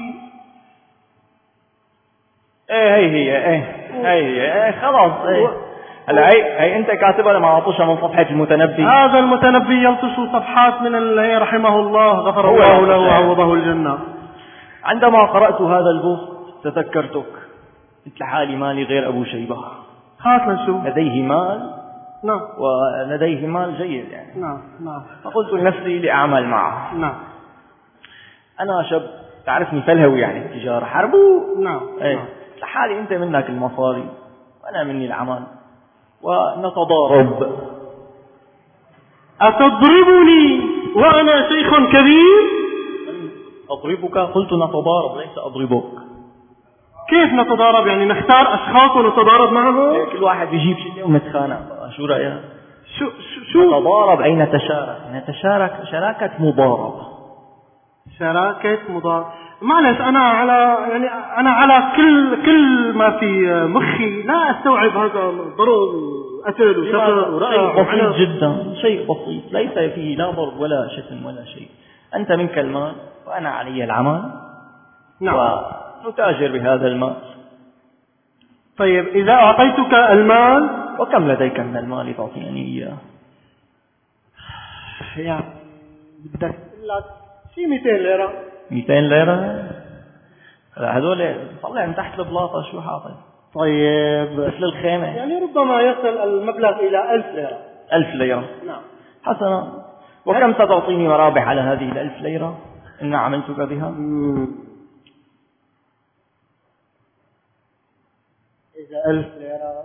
ايه هي هي ايه هي هي ايه خلاص ايه. هلا هي هي انت كاتبها لما عطوشها من صفحة المتنبي. هذا المتنبي يلطش صفحات من الله رحمه الله، غفر الله له وعوضه الجنة. عندما قرأت هذا البوست تذكرتك، قلت لحالي مالي غير أبو شيبة. هات نشوف. لديه مال. نعم. ولديه مال جيد يعني. نعم نعم. فقلت لنفسي لأعمل معه. نعم. أنا شاب تعرفني فلهوي يعني التجارة حربو. نعم. ايه. نعم. لحالي أنت منك المصاري وأنا مني العمل ونتضارب. أتضربني وأنا شيخ كبير؟ أضربك؟ قلت نتضارب ليس أضربك. كيف نتضارب؟ يعني نختار أشخاص ونتضارب معهم؟ إيه، كل واحد يجيب شيء ونتخانق. شو رأيك؟ شو شو نتضارب أي نتشارك؟ نتشارك شراكة مضاربة. شراكة مضاربة. معلش أنا على يعني أنا على كل كل ما في مخي لا أستوعب هذا ضرب قتل وشتم ورأي. شيء بسيط جدا، شيء بسيط ليس فيه لا ضرب ولا شتم ولا شيء. أنت منك المال وأنا علي العمل. نعم. ونتاجر بهذا المال. طيب إذا أعطيتك المال، وكم لديك من المال تعطيني إياه؟ يعني بدك لا شي مئتين ليرة. مئتين ليرة؟ هذول طلع من تحت البلاطة شو حاطط؟ طيب مثل الخيمة. يعني ربما يصل المبلغ إلى ألف ليرة. ألف ليرة. نعم. حسنا. وكم ستعطيني مرابح على هذه الألف ليرة إن عملتك بها؟ مم. إذا ألف ليرة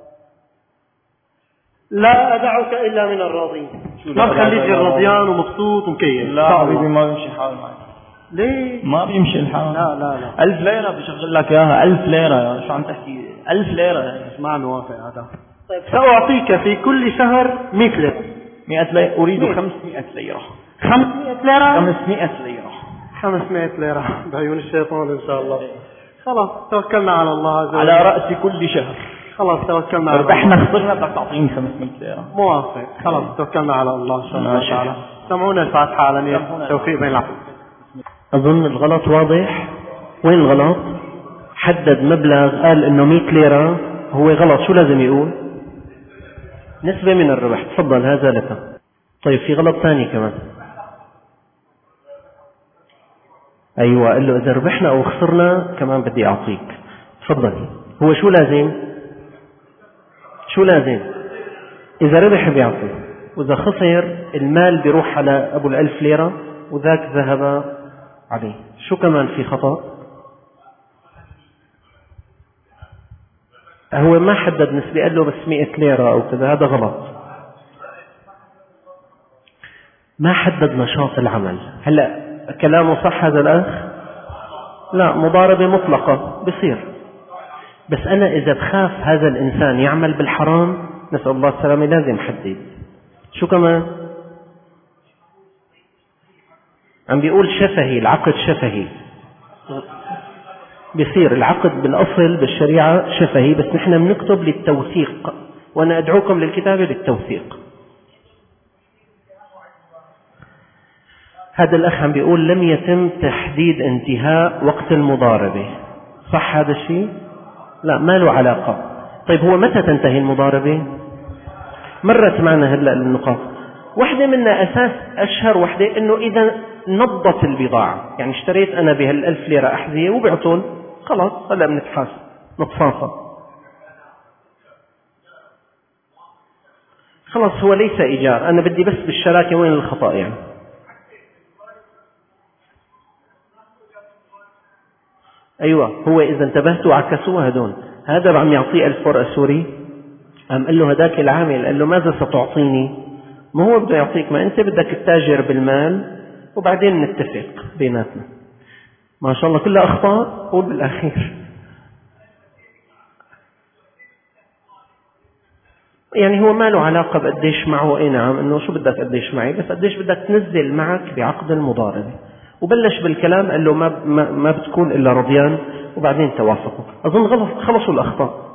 لا أدعك إلا من الراضين. ما بخليك غير رضيان ومبسوط ومكيف. لا حبيبي ما بيمشي حال معي. ليه؟ ما بيمشي الحال. لا لا لا. ألف ليرة بشغل لك إياها. ألف ليرة شو عم تحكي؟ ألف ليرة يعني. ما نوافق هذا. طيب سأعطيك في كل شهر مئة ليرة. مئة ليرة. أريد خمسمائة ليرة. خمسمائة ليرة. خمسمائة ليرة. خمسمائة ليرة بعيون الشيطان إن شاء الله. خلاص توكلنا على الله. على رأس كل شهر. خلاص توكلنا على الله. ربحنا خسرنا بدك تعطيني خمسمائة ليرة. موافق. خلاص توكلنا على الله إن شاء الله تعالى. سمعونا الفاتحة على نية توفيق بين العبد. أظن الغلط واضح. وين الغلط؟ حدد مبلغ قال إنه مئة ليرة هو غلط. شو لازم يقول؟ نسبة من الربح. تفضل هذا لك. طيب في غلط ثاني كمان. أيوة قال له إذا ربحنا أو خسرنا كمان بدي أعطيك. تفضل. هو شو لازم؟ شو لازم؟ إذا ربح بيعطي، وإذا خسر المال بيروح على أبو الألف ليرة وذاك ذهب عليه. شو كمان في خطأ؟ هو ما حدد نسبة، قال له بس مئة ليرة أو كذا. هذا غلط. ما حدد نشاط العمل. هلأ كلامه صح هذا الأخ؟ لا، مضاربة مطلقة بصير. بس أنا إذا بخاف هذا الإنسان يعمل بالحرام، نسأل الله السلامة، لازم حدد. شو كمان؟ عم بيقول شفهي، العقد شفهي. بيصير العقد بالأصل بالشريعة شفهي، بس نحن بنكتب للتوثيق، وأنا أدعوكم للكتابة للتوثيق. هذا الأخ عم بيقول لم يتم تحديد انتهاء وقت المضاربة. صح هذا الشيء؟ لا، ما له علاقة. طيب هو متى تنتهي المضاربة؟ مرت معنا هلأ النقاط. واحدة منها أساس أشهر واحدة إنه إذا نضت البضاعة، يعني اشتريت أنا بهالألف ليرة أحذية وبعطل خلاص هلا بنتحاسب نتصافى. خلاص هو ليس إيجار، أنا بدي بس بالشراكة وين الخطأ يعني. أيوة هو إذا انتبهتوا عكسوها هدول، هذا عم يعطيه ألف ورقة سوري، قام قال له هداك العامل قال له ماذا ستعطيني؟ ما هو بده يعطيك، ما أنت بدك التاجر بالمال وبعدين نتفق بيناتنا. ما شاء الله كلها أخطاء. قول بالأخير يعني هو ما له علاقة بقديش معه، اي نعم انه شو بدك قديش معي، بس قديش بدك تنزل معك بعقد المضاربة. وبلش بالكلام قال له ما, ما, ما بتكون إلا رضيان، وبعدين توافقوا. أظن غلط خلصوا الأخطاء.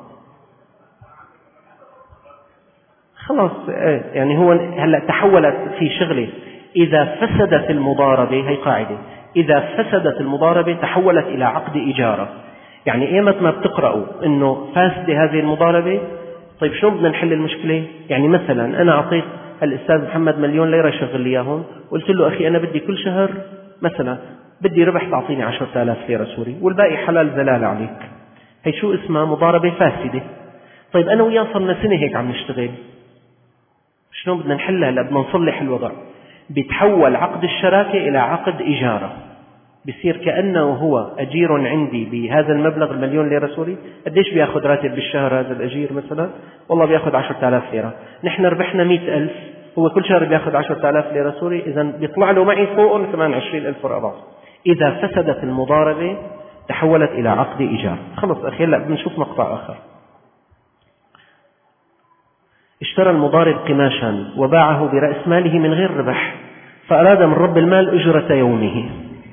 خلاص يعني هو هلأ تحولت في شغلة، إذا فسدت المضاربة، هي قاعدة، إذا فسدت المضاربة تحولت إلى عقد إجارة. يعني إيمت ما بتقرأوا إنه فاسدة هذه المضاربة، طيب شو بدنا نحل المشكلة؟ يعني مثلا أنا أعطيت الأستاذ محمد مليون ليرة يشغل لي إياهم، قلت له أخي أنا بدي كل شهر مثلا بدي ربح تعطيني عشرة آلاف ليرة سوري والباقي حلال زلال عليك. هي شو اسمها؟ مضاربة فاسدة. طيب أنا وياه صرنا سنة هيك عم نشتغل، شلون بدنا نحلها؟ هلا بدنا نصلح الوضع. بيتحول عقد الشراكة إلى عقد إجارة، بصير كأنه هو أجير عندي بهذا المبلغ المليون ليرة سوري. قديش بياخذ راتب بالشهر هذا الأجير مثلا؟ والله بياخذ عشرة آلاف ليرة، نحن ربحنا مئة ألف، هو كل شهر بياخذ عشرة آلاف ليرة سوري، إذا بيطلع له معي فوقهم كمان عشرين ألف ورقة. إذا فسدت المضاربة تحولت إلى عقد إيجار. خلص أخي هلا بنشوف مقطع آخر. اشترى المضارب قماشا وباعه برأس ماله من غير ربح، فأراد من رب المال أجرة يومه.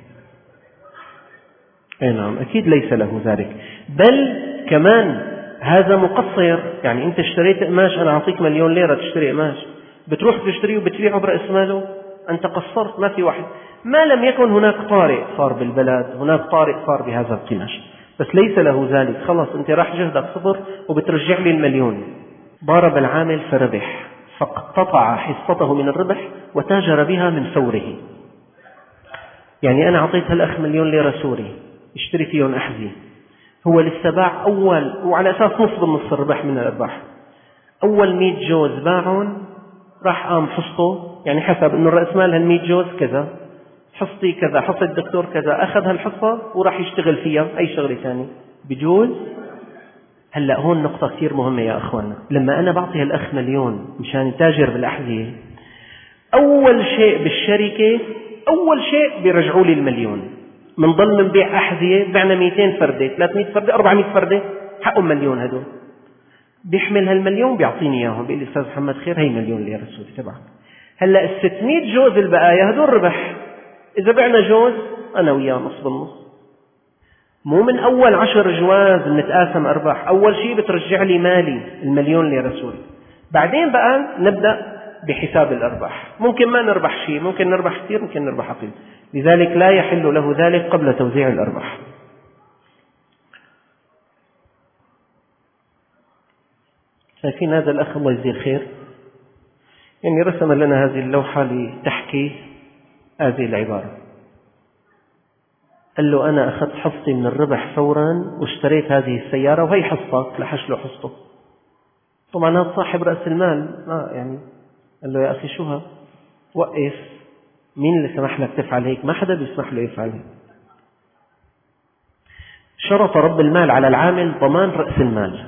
أي نعم أكيد ليس له ذلك، بل كمان هذا مقصر. يعني أنت اشتريت قماش، أنا أعطيك مليون ليرة تشتري قماش، بتروح تشتريه وبتبيعه برأس ماله، أنت قصرت. ما في واحد، ما لم يكن هناك طارئ صار بالبلد، هناك طارئ صار بهذا القماش، بس ليس له ذلك. خلص أنت راح جهدك صبر وبترجع لي المليون. ضارب العامل فربح، فاقتطع حصته من الربح وتاجر بها من ثوره. يعني أنا أعطيت هالأخ مليون ليرة سوري يشتري فيهم أحذية، هو لسه باع أول، وعلى أساس نص بالنص الربح من الأرباح، أول مئة جوز باعهم، راح قام حصته، يعني حسب إنه رأس مال هالمئة جوز كذا، حصتي كذا، حصة الدكتور كذا، أخذ هالحصة وراح يشتغل فيها أي شغلة ثانية بجوز. هلأ هون نقطة كثير مهمة يا أخوانا، لما أنا بعطي هالأخ مليون مشان تاجر بالأحذية، أول شيء بالشركة أول شيء بيرجعوا لي المليون. من ضل من بيع أحذية بعنا مئتين فردة، ثلاثمئة فردة، أربعمئة فردة، حقهم مليون. هدول بيحمل هالمليون بيعطيني إياهم، بيقول لي أستاذ محمد خير هي مليون ليرة سوري تبعك. هلأ الستمئة جوز البقايا هدول ربح، إذا بعنا جوز أنا وياه نص بالنص. مو من أول عشر جواز بنتقاسم أرباح، أول شيء بترجع لي مالي المليون ليرة سوري، بعدين بقى نبدأ بحساب الأرباح. ممكن ما نربح شيء، ممكن نربح كثير، ممكن نربح قليل، لذلك لا يحل له ذلك قبل توزيع الأرباح. شايفين هذا الأخ الله يجزيه خير، يعني رسم لنا هذه اللوحة لتحكي هذه العبارة. قال له أنا أخذت حصتي من الربح فورا واشتريت هذه السيارة وهي حصتك، لحش له حصته. طبعا هذا صاحب رأس المال آه يعني قال له يا أخي شو ها، وقف، مين اللي سمح لك تفعل هيك؟ ما حدا بيسمح له يفعل هيك. شرط رب المال على العامل ضمان رأس المال.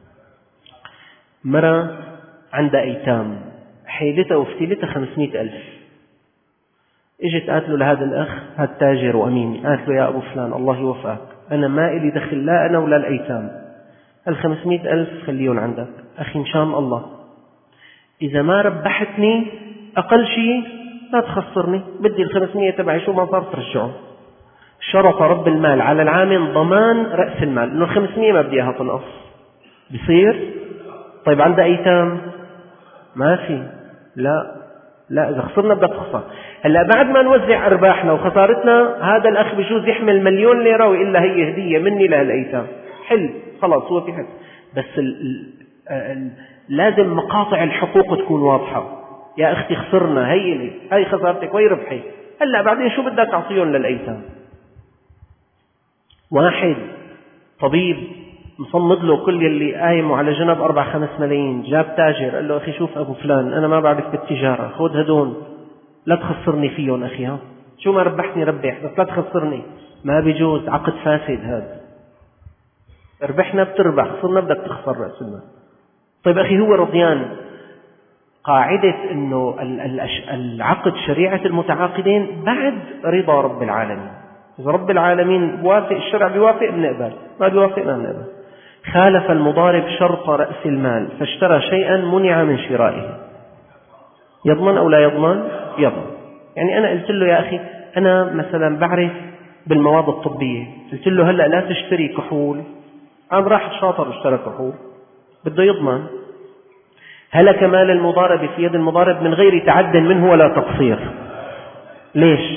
مرة عندها أيتام، حيلتها وفتيلتها خمسمئة ألف، اجت قالت له لهذا الأخ هذا تاجر وأمين، قالت له يا أبو فلان الله يوفقك، أنا ما إلي دخل لا أنا ولا الأيتام، الخمسمئة ألف خليهم عندك أخي إن شاء الله، إذا ما ربحتني أقل شيء لا تخسرني، بدي الخمسمئة تبعي شو ما صار ترجعه. شرط رب المال على العامل ضمان رأس المال، إنه الخمسمئة ما بدي إياها تنقص. بصير طيب عندها أيتام ما في، لا لا إذا خسرنا بدك تخسر. هلا بعد ما نوزع أرباحنا وخسارتنا هذا الأخ بجوز يحمل مليون ليرة وإلا هي هدية مني لهالأيتام، حل خلاص هو في حل، بس ال ال لازم مقاطع الحقوق تكون واضحة. يا أختي خسرنا، هي لي هاي خسارتك وهي ربحي، هلا بعدين شو بدك أعطيهم للأيتام. واحد طبيب مصمد له كل اللي قايمه على جنب أربع خمس ملايين، جاب تاجر قال له أخي شوف أبو فلان أنا ما بعرف بالتجارة، خذ هدون لا تخسرني فيهم أخي، ها شو ما ربحني ربح بس لا تخسرني. ما بيجوز، عقد فاسد هذا، ربحنا بتربح، خسرنا بدك تخسر رأس المال. طيب أخي هو رضيان. قاعدة أنه العقد شريعة المتعاقدين بعد رضا رب العالمين. إذا رب العالمين بوافق الشرع بيوافق بنقبل، ما بيوافق ما بنقبل. خالف المضارب شرط رأس المال فاشترى شيئا منع من شرائه، يضمن أو لا يضمن؟ يضمن. يعني أنا قلت له يا أخي أنا مثلا بعرف بالمواد الطبية، قلت له هلأ لا تشتري كحول، قام راح شاطر اشترى كحول، بده يضمن. هلك مال المضارب في يد المضارب من غير تعد منه ولا تقصير. ليش؟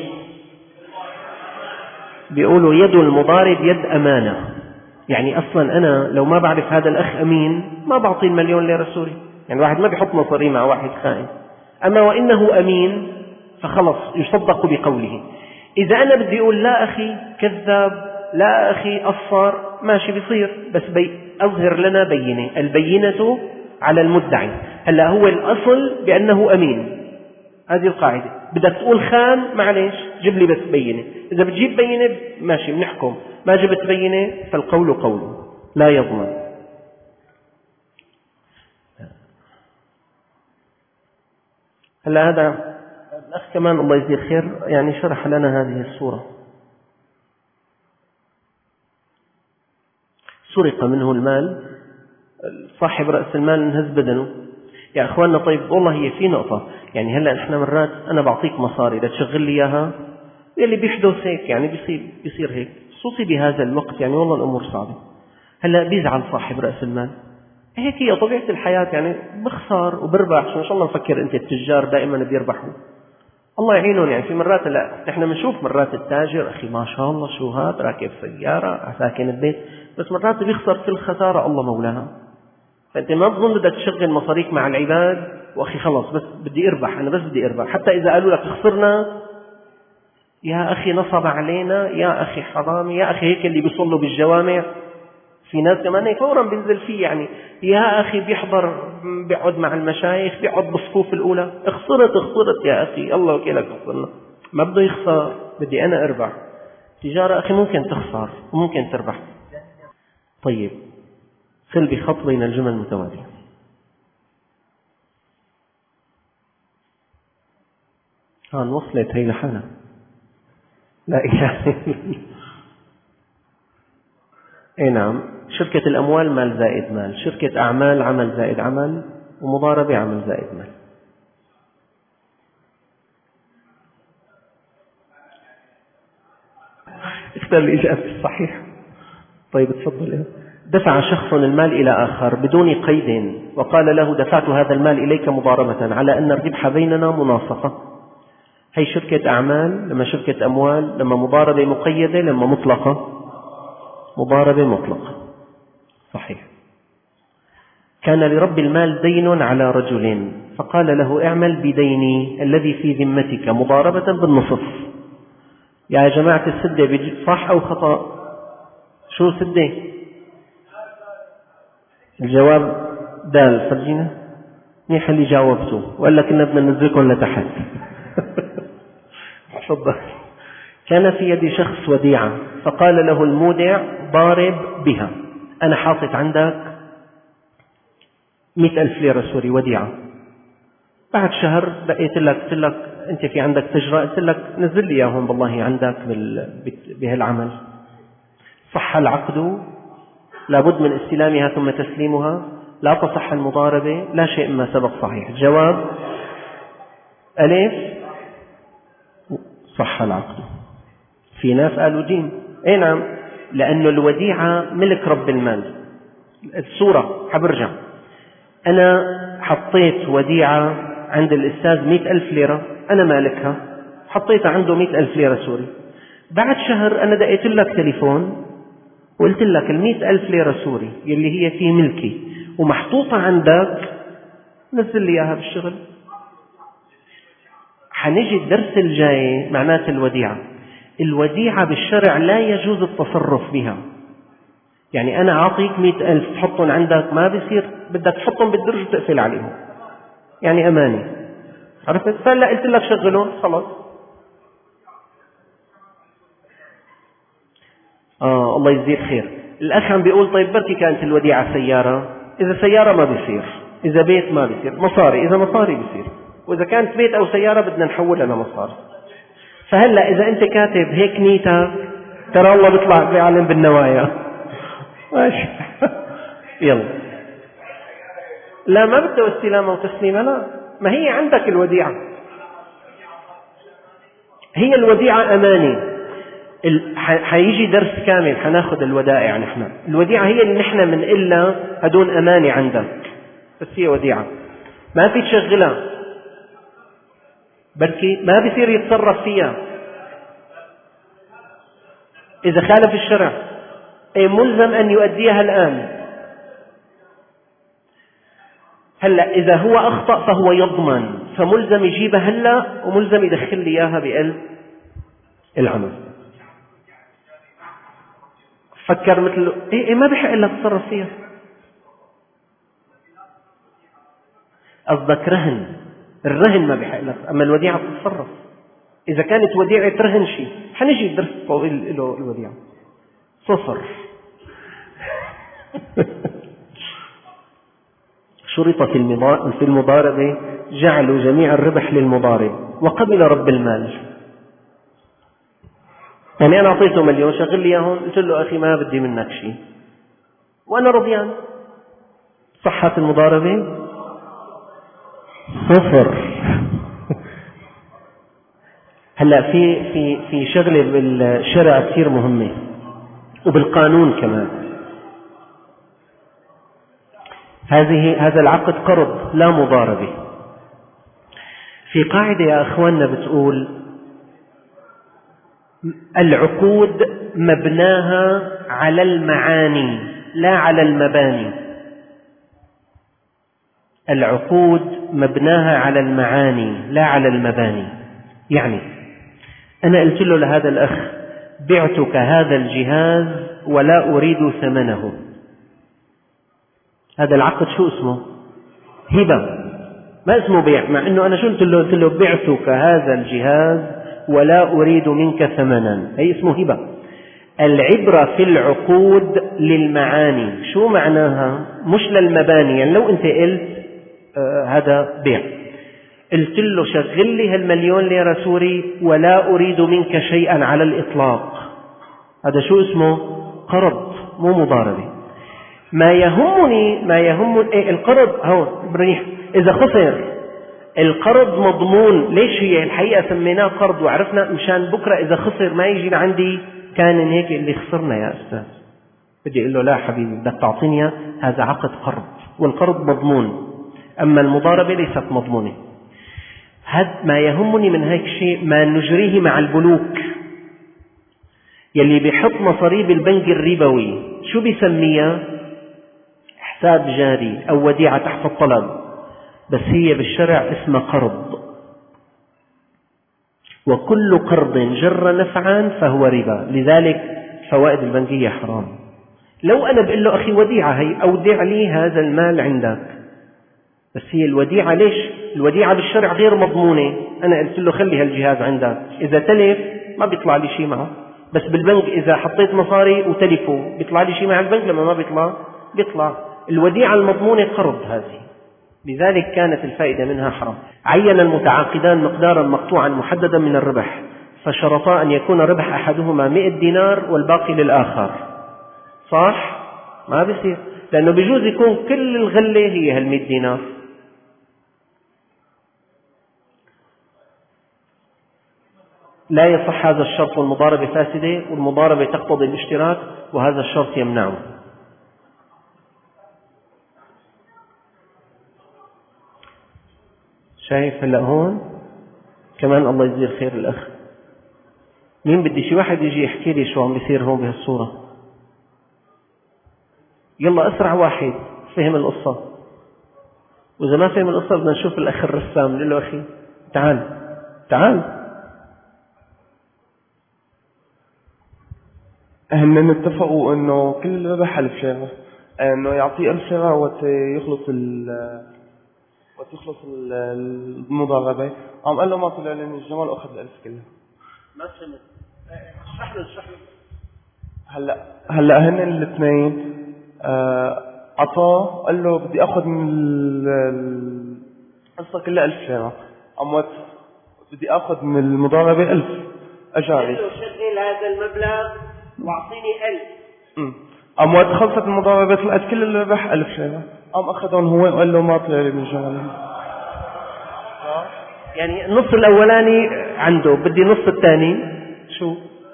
بيقولوا يد المضارب يد أمانة. يعني أصلا أنا لو ما بعرف هذا الأخ أمين ما بعطي المليون ليرة سوري. يعني واحد ما بيحط مصاري مع واحد خائن. أما وإنه أمين فخلص يصدق بقوله. إذا أنا بدي أقول لا أخي كذاب، لا أخي أصفر، ماشي بيصير، بس بي أظهر لنا بينة، البينة على المدعي. هلا هو الأصل بأنه أمين، هذه القاعدة. بدك تقول خان معليش جيب لي بس بينة، إذا بتجيب بينة ماشي بنحكم، ما جبت بينة فالقول قوله لا يضمن. هلا هذا الأخ كمان الله يجزيه خير يعني شرح لنا هذه الصورة. سرق منه المال، صاحب رأس المال انهز بدنه. يا أخواننا طيب والله هي في نقطة، يعني هلأ نحن مرات أنا بعطيك مصاري لتشغل لي إياها، يلي بيحدث هيك يعني بيصير, بيصير هيك، خصوصي بهذا الوقت يعني والله الأمور صعبة. هلأ بيزعل صاحب رأس المال، هيك هي طبيعة الحياة، يعني بخسر وبربح. شو إن شاء الله نفكر أنت التجار دائما بيربحوا، الله يعينهم. يعني في مرات لا نحن بنشوف مرات التاجر أخي ما شاء الله شو هاد راكب سيارة ساكن البيت، بس مرات بيخسر في الخسارة الله مولاها. فأنت ما تظن بدك تشغل مصاريك مع العباد وأخي خلص بس بدي أربح، أنا بس بدي أربح، حتى إذا قالوا لك خسرنا يا أخي نصب علينا، يا أخي حرامي، يا أخي هيك اللي بيصلوا بالجوامع في ناس كمان فورا بينزل فيه، يعني يا أخي بيحضر بيقعد مع المشايخ بيقعد بالصفوف الأولى، اخسرت اخسرت يا أخي الله وكيلك خسرنا، ما بده يخسر بدي أنا أربح. تجارة أخي ممكن تخسر وممكن تربح. طيب سل بخط بين الجمل المتوالية. ها وصلت هي لحالها، لا إله اي نعم. شركة الأموال مال زائد مال، شركة أعمال عمل زائد عمل، ومضاربة عمل زائد مال. اختار الإجابة الصحيح. طيب تفضل. دفع شخص المال إلى آخر بدون قيد وقال له دفعت هذا المال إليك مضاربة على أن الربح بيننا مناصفة. هي شركة أعمال، لما شركة أموال، لما مضاربة مقيدة، لما مطلقة مضاربة مطلقة. صحيح. كان لرب المال دين على رجل فقال له اعمل بديني الذي في ذمتك مضاربة بالنصف. يا جماعة السدة صح أو خطأ؟ شو سدة؟ الجواب دال. فرجينا منيح اللي جاوبته وقال لك إننا بدنا ننزلكم لتحت. تفضل. كان في يد شخص وديعة فقال له المودع ضارب بها، أنا حاطط عندك مئة ألف ليرة سوري وديعة، بعد شهر لقيت لك قلت لك أنت في عندك تجرى، قلت لك نزل لي إياهم بالله عندك بهالعمل. صح العقد، لابد من استلامها ثم تسليمها، لا تصح المضاربة، لا شيء مما سبق صحيح. الجواب ألف صح العقد. في ناس قالوا جيم. اي نعم، لأن الوديعة ملك رب المال. الصورة حبرجع، أنا حطيت وديعة عند الأستاذ مئة ألف ليرة، أنا مالكها، حطيتها عنده مئة ألف ليرة سوري. بعد شهر أنا دقيت لك تليفون وقلت لك المئة ألف ليرة سوري يلي هي في ملكي ومحطوطة عندك نزل لي إياها بالشغل. حنجي الدرس الجاي معنات الوديعة. الوديعة بالشرع لا يجوز التصرف بها، يعني أنا أعطيك مئة ألف تحطهم عندك، ما بيصير، بدك تحطهم بالدرج وتقفل عليهم، يعني أماني. عرفت؟ فلا قلت لك شغلون خلاص. آه الله يجزيك خير. الأخ عم بيقول طيب بركي كانت الوديعة سيارة، إذا سيارة ما بيصير، إذا بيت ما بيصير، مصاري إذا مصاري بيصير، وإذا كانت بيت أو سيارة بدنا نحولها لمصاري. فهلا إذا أنت كاتب هيك نيتك، ترى الله بيطلع بيعلم بالنوايا. ماشي. يلا. لا ما بده استلامة وتسليمة، لا، ما هي عندك الوديعة، هي الوديعة أماني. ال... حيجي درس كامل حناخد الودائع نحن. الوديعة هي اللي نحن من إلا هدول أماني عندك، بس هي وديعة ما في تشغلها، بركي ما بيصير يتصرف فيها إذا خالف الشرع، أي ملزم أن يؤديها الآن. هلا إذا هو أخطأ فهو يضمن، فملزم يجيبها هلا وملزم يدخل لي إياها بقلب العمل. فكر مثل إيه, إيه ما بحق لك تتصرف فيها. قصدك رهن، الرهن ما بحق لك، أما الوديعة بتتصرف. إذا كانت وديعة رهن شيء حنجي درس طويل له الوديعة صفر. شرط في المضاربة جعلوا جميع الربح للمضارب وقبل رب المال. يعني أنا أعطيته مليون شغل لي إياهم، قلت له أخي ما بدي منك شيء وأنا رضيان، صحة المضاربة صفر. هلا في في في شغلة بالشرع كثير مهمة وبالقانون كمان. هذه هذا العقد قرض لا مضاربة. في قاعدة يا أخواننا بتقول العقود مبناها على المعاني لا على المباني. العقود مبناها على المعاني لا على المباني. يعني أنا قلت له لهذا الأخ بعتك هذا الجهاز ولا أريد ثمنه، هذا العقد شو اسمه؟ هبة، ما اسمه بيع. مع أنه أنا شو قلت له؟ قلت له بعتك هذا الجهاز ولا أريد منك ثمنا، هي اسمه هبة. العبرة في العقود للمعاني، شو معناها؟ مش للمباني. يعني لو أنت قلت آه هذا بيع، قلت له شغل لي هالمليون ليرة سوري ولا أريد منك شيئا على الإطلاق، هذا شو اسمه؟ قرض مو مضاربة. ما يهمني ما يهمني إيه القرض هون بريح. إذا خسر القرض مضمون. ليش هي الحقيقة سميناه قرض وعرفنا مشان بكرة إذا خسر ما يجي لعندي كان هيك اللي خسرنا يا أستاذ. بدي أقول له لا حبيبي بدك تعطيني، هذا عقد قرض والقرض مضمون، أما المضاربة ليست مضمونة. هذا ما يهمني من هيك شيء ما نجريه مع البنوك. يلي بيحط مصاريب البنك الربوي شو بيسميها؟ حساب جاري أو وديعة تحت الطلب، بس هي بالشرع اسمها قرض. وكل قرض جر نفعا فهو ربا، لذلك فوائد البنكية حرام. لو أنا بقول له أخي وديعة هي أودع لي هذا المال عندك، بس هي الوديعة ليش؟ الوديعة بالشرع غير مضمونة. أنا قلت له خلي هالجهاز عندك، إذا تلف ما بيطلع لي شيء معه، بس بالبنك إذا حطيت مصاري وتلفوا بيطلع لي شيء مع البنك، لما ما بيطلع بيطلع. الوديعة المضمونة قرض هذه، لذلك كانت الفائدة منها حرام. عين المتعاقدان مقدارا مقطوعا محددا من الربح، فشرطا أن يكون ربح أحدهما مئة دينار والباقي للآخر. صح؟ ما بيصير، لأنه بيجوز يكون كل الغلة هي هالمئة دينار. لا يصح هذا الشرط، والمضاربة فاسدة، والمضاربة تقتضي الاشتراك، وهذا الشرط يمنعه. شايف هلا هون كمان الله يجزيه الخير الأخ. مين بدي شي واحد يجي يحكي لي شو عم بيصير هون بهالصورة؟ يلا أسرع واحد فهم القصة، وإذا ما فهم القصة بدنا نشوف الأخ الرسام. نقول له أخي تعال تعال. هن اتفقوا انه كل ربح ألف شيرة، انه يعطيه ألف شيرة وقت يخلص ال وقت يخلص المضاربة. قام قال له ما طلع لأن الجمال أخذ الألف كلها. ما فهمت. اشرح له اشرح له. هلا هلا هن الاثنين عطاه، قال له بدي اخذ من القصة كلها ألف شيرة، قام وقت بدي اخذ من المضاربة ألف اجاري. قال له شغل هذا المبلغ واعطيني ألف. امم قام وقت خلصت المضاربة طلعت كل الربح ألف شيرة، قام اخذهم هو وقال له ما طلع لي من الجمال. يعني النص الاولاني عنده، بدي النص الثاني شو؟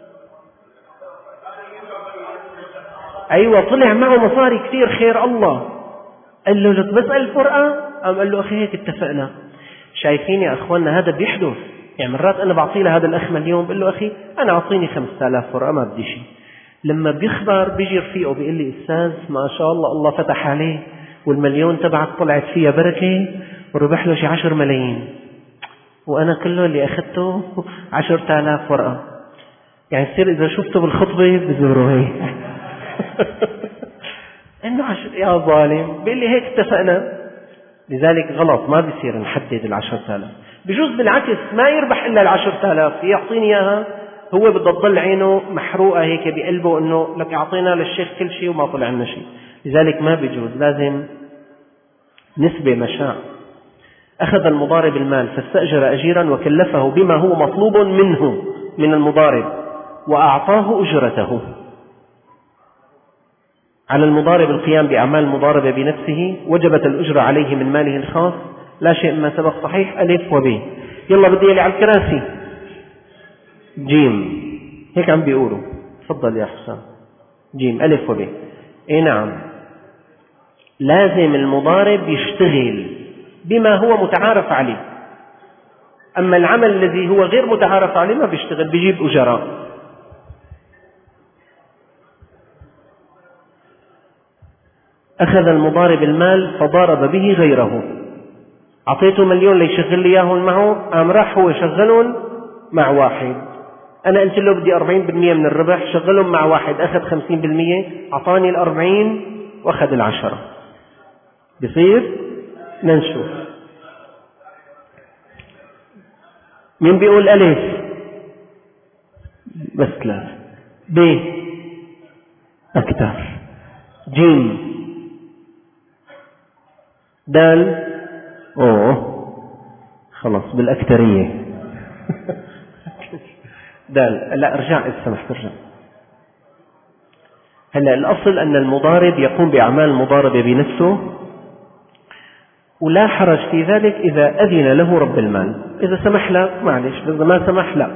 ايوه طلع معه مصاري كثير خير الله. قال له لك بس ألف ورقة؟ قام قال له اخي هيك اتفقنا. شايفين يا اخواننا هذا بيحدث. يعني مرات انا بعطي له هذا الاخ مليون، بقول له اخي انا اعطيني خمسة آلاف ورقة ما بدي شيء. لما بيخبر بيجي رفيقه بيقول لي استاذ ما شاء الله الله فتح عليه والمليون تبعك طلعت فيها بركة وربح له شي عشر ملايين، وانا كله اللي اخذته عشرة آلاف ورقة. يعني يصير اذا شفته بالخطبة بزوره هيك انه عش... يا ظالم بيقول لي هيك اتفقنا. لذلك غلط، ما بيصير نحدد العشرة آلاف. بجوز بالعكس ما يربح الا العشرة آلاف يعطيني اياها، هو بدها تضل عينه محروقة هيك بقلبه انه لك اعطينا للشيخ كل شيء وما طلع لنا شيء. لذلك ما بيجوز، لازم نسبة مشاع. أخذ المضارب المال فاستأجر أجيرا وكلفه بما هو مطلوب منه من المضارب وأعطاه أجرته. على المضارب القيام بأعمال المضاربة بنفسه، وجبت الأجرة عليه من ماله الخاص، لا شيء ما سبق صحيح. ألف وب. يلا بدي يلي على الكراسي. جيم هيك عم بيقولوا. تفضل يا حسام. جيم ألف وب. اي نعم، لازم المضارب يشتغل بما هو متعارف عليه. أما العمل الذي هو غير متعارف عليه ما بيشتغل، بيجيب أجراء. أخذ المضارب المال فضارب به غيره. أعطيته مليون ليشغل لي إياهم معه، قام راح هو شغلهم مع واحد. أنا قلت له بدي أربعين بالمئة من الربح، شغلهم مع واحد أخذ خمسين بالمئة، أعطاني الأربعين وأخذ العشرة. بصير ننشوف مين بيقول ألف بس ثلاثة، ب أكثر، جيم، دال أوه خلاص بالأكثرية دال. لا ارجع إذا سمحت ارجع. هلا الأصل أن المضارب يقوم بأعمال المضاربة بنفسه، ولا حرج في ذلك إذا أذن له رب المال. إذا سمح له معلش، إذا ما سمح لا.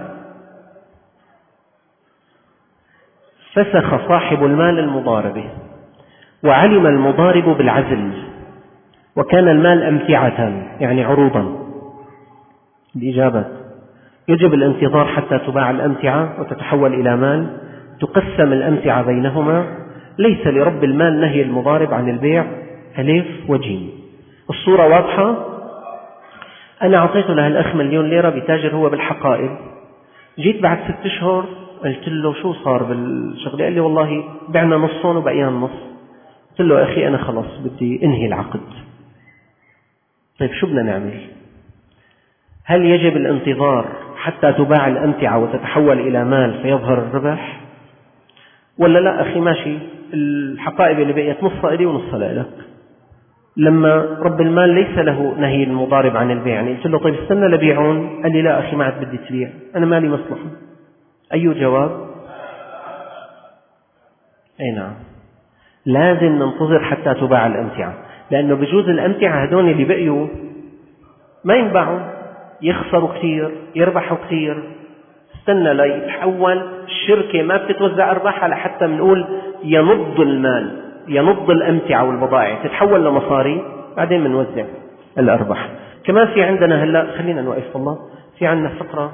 فسخ صاحب المال المضاربة وعلم المضارب بالعزل، وكان المال أمتعة يعني عروضا. الإجابة: يجب الانتظار حتى تباع الأمتعة وتتحول إلى مال، تقسم الأمتعة بينهما، ليس لرب المال نهي المضارب عن البيع. ألف وجيم. الصورة واضحة. أنا أعطيته له الأخ مليون ليرة بتاجر هو بالحقائب. جيت بعد ست أشهر قلت له شو صار بالشغلة؟ قال لي والله بعنا نصون وبقيان نص. قلت له أخي أنا خلص بدي انهي العقد. طيب شو بدنا نعمل؟ هل يجب الانتظار حتى تباع الأمتعة وتتحول إلى مال فيظهر الربح، ولا لا أخي ماشي الحقائب اللي بقيت نصها إلي ونصها لك؟ لما رب المال ليس له نهي المضارب عن البيع، يعني قلت له طيب استنى لبيعون، قال لي لا أخي ما عاد بدي تبيع، أنا مالي مصلحة. أي جواب؟ أي نعم، لازم ننتظر حتى تباع الأمتعة، لأنه بجوز الأمتعة هدول اللي بقيوا ما ينباعوا، يخسروا كثير يربحوا كثير. استنى لا يتحول الشركة ما بتتوزع أرباحها لحتى بنقول ينض المال، ينض الأمتعة والبضائع تتحول لمصاري، بعدين بنوزع الأرباح. كمان في عندنا هلا خلينا نوقف والله في عندنا فقرة.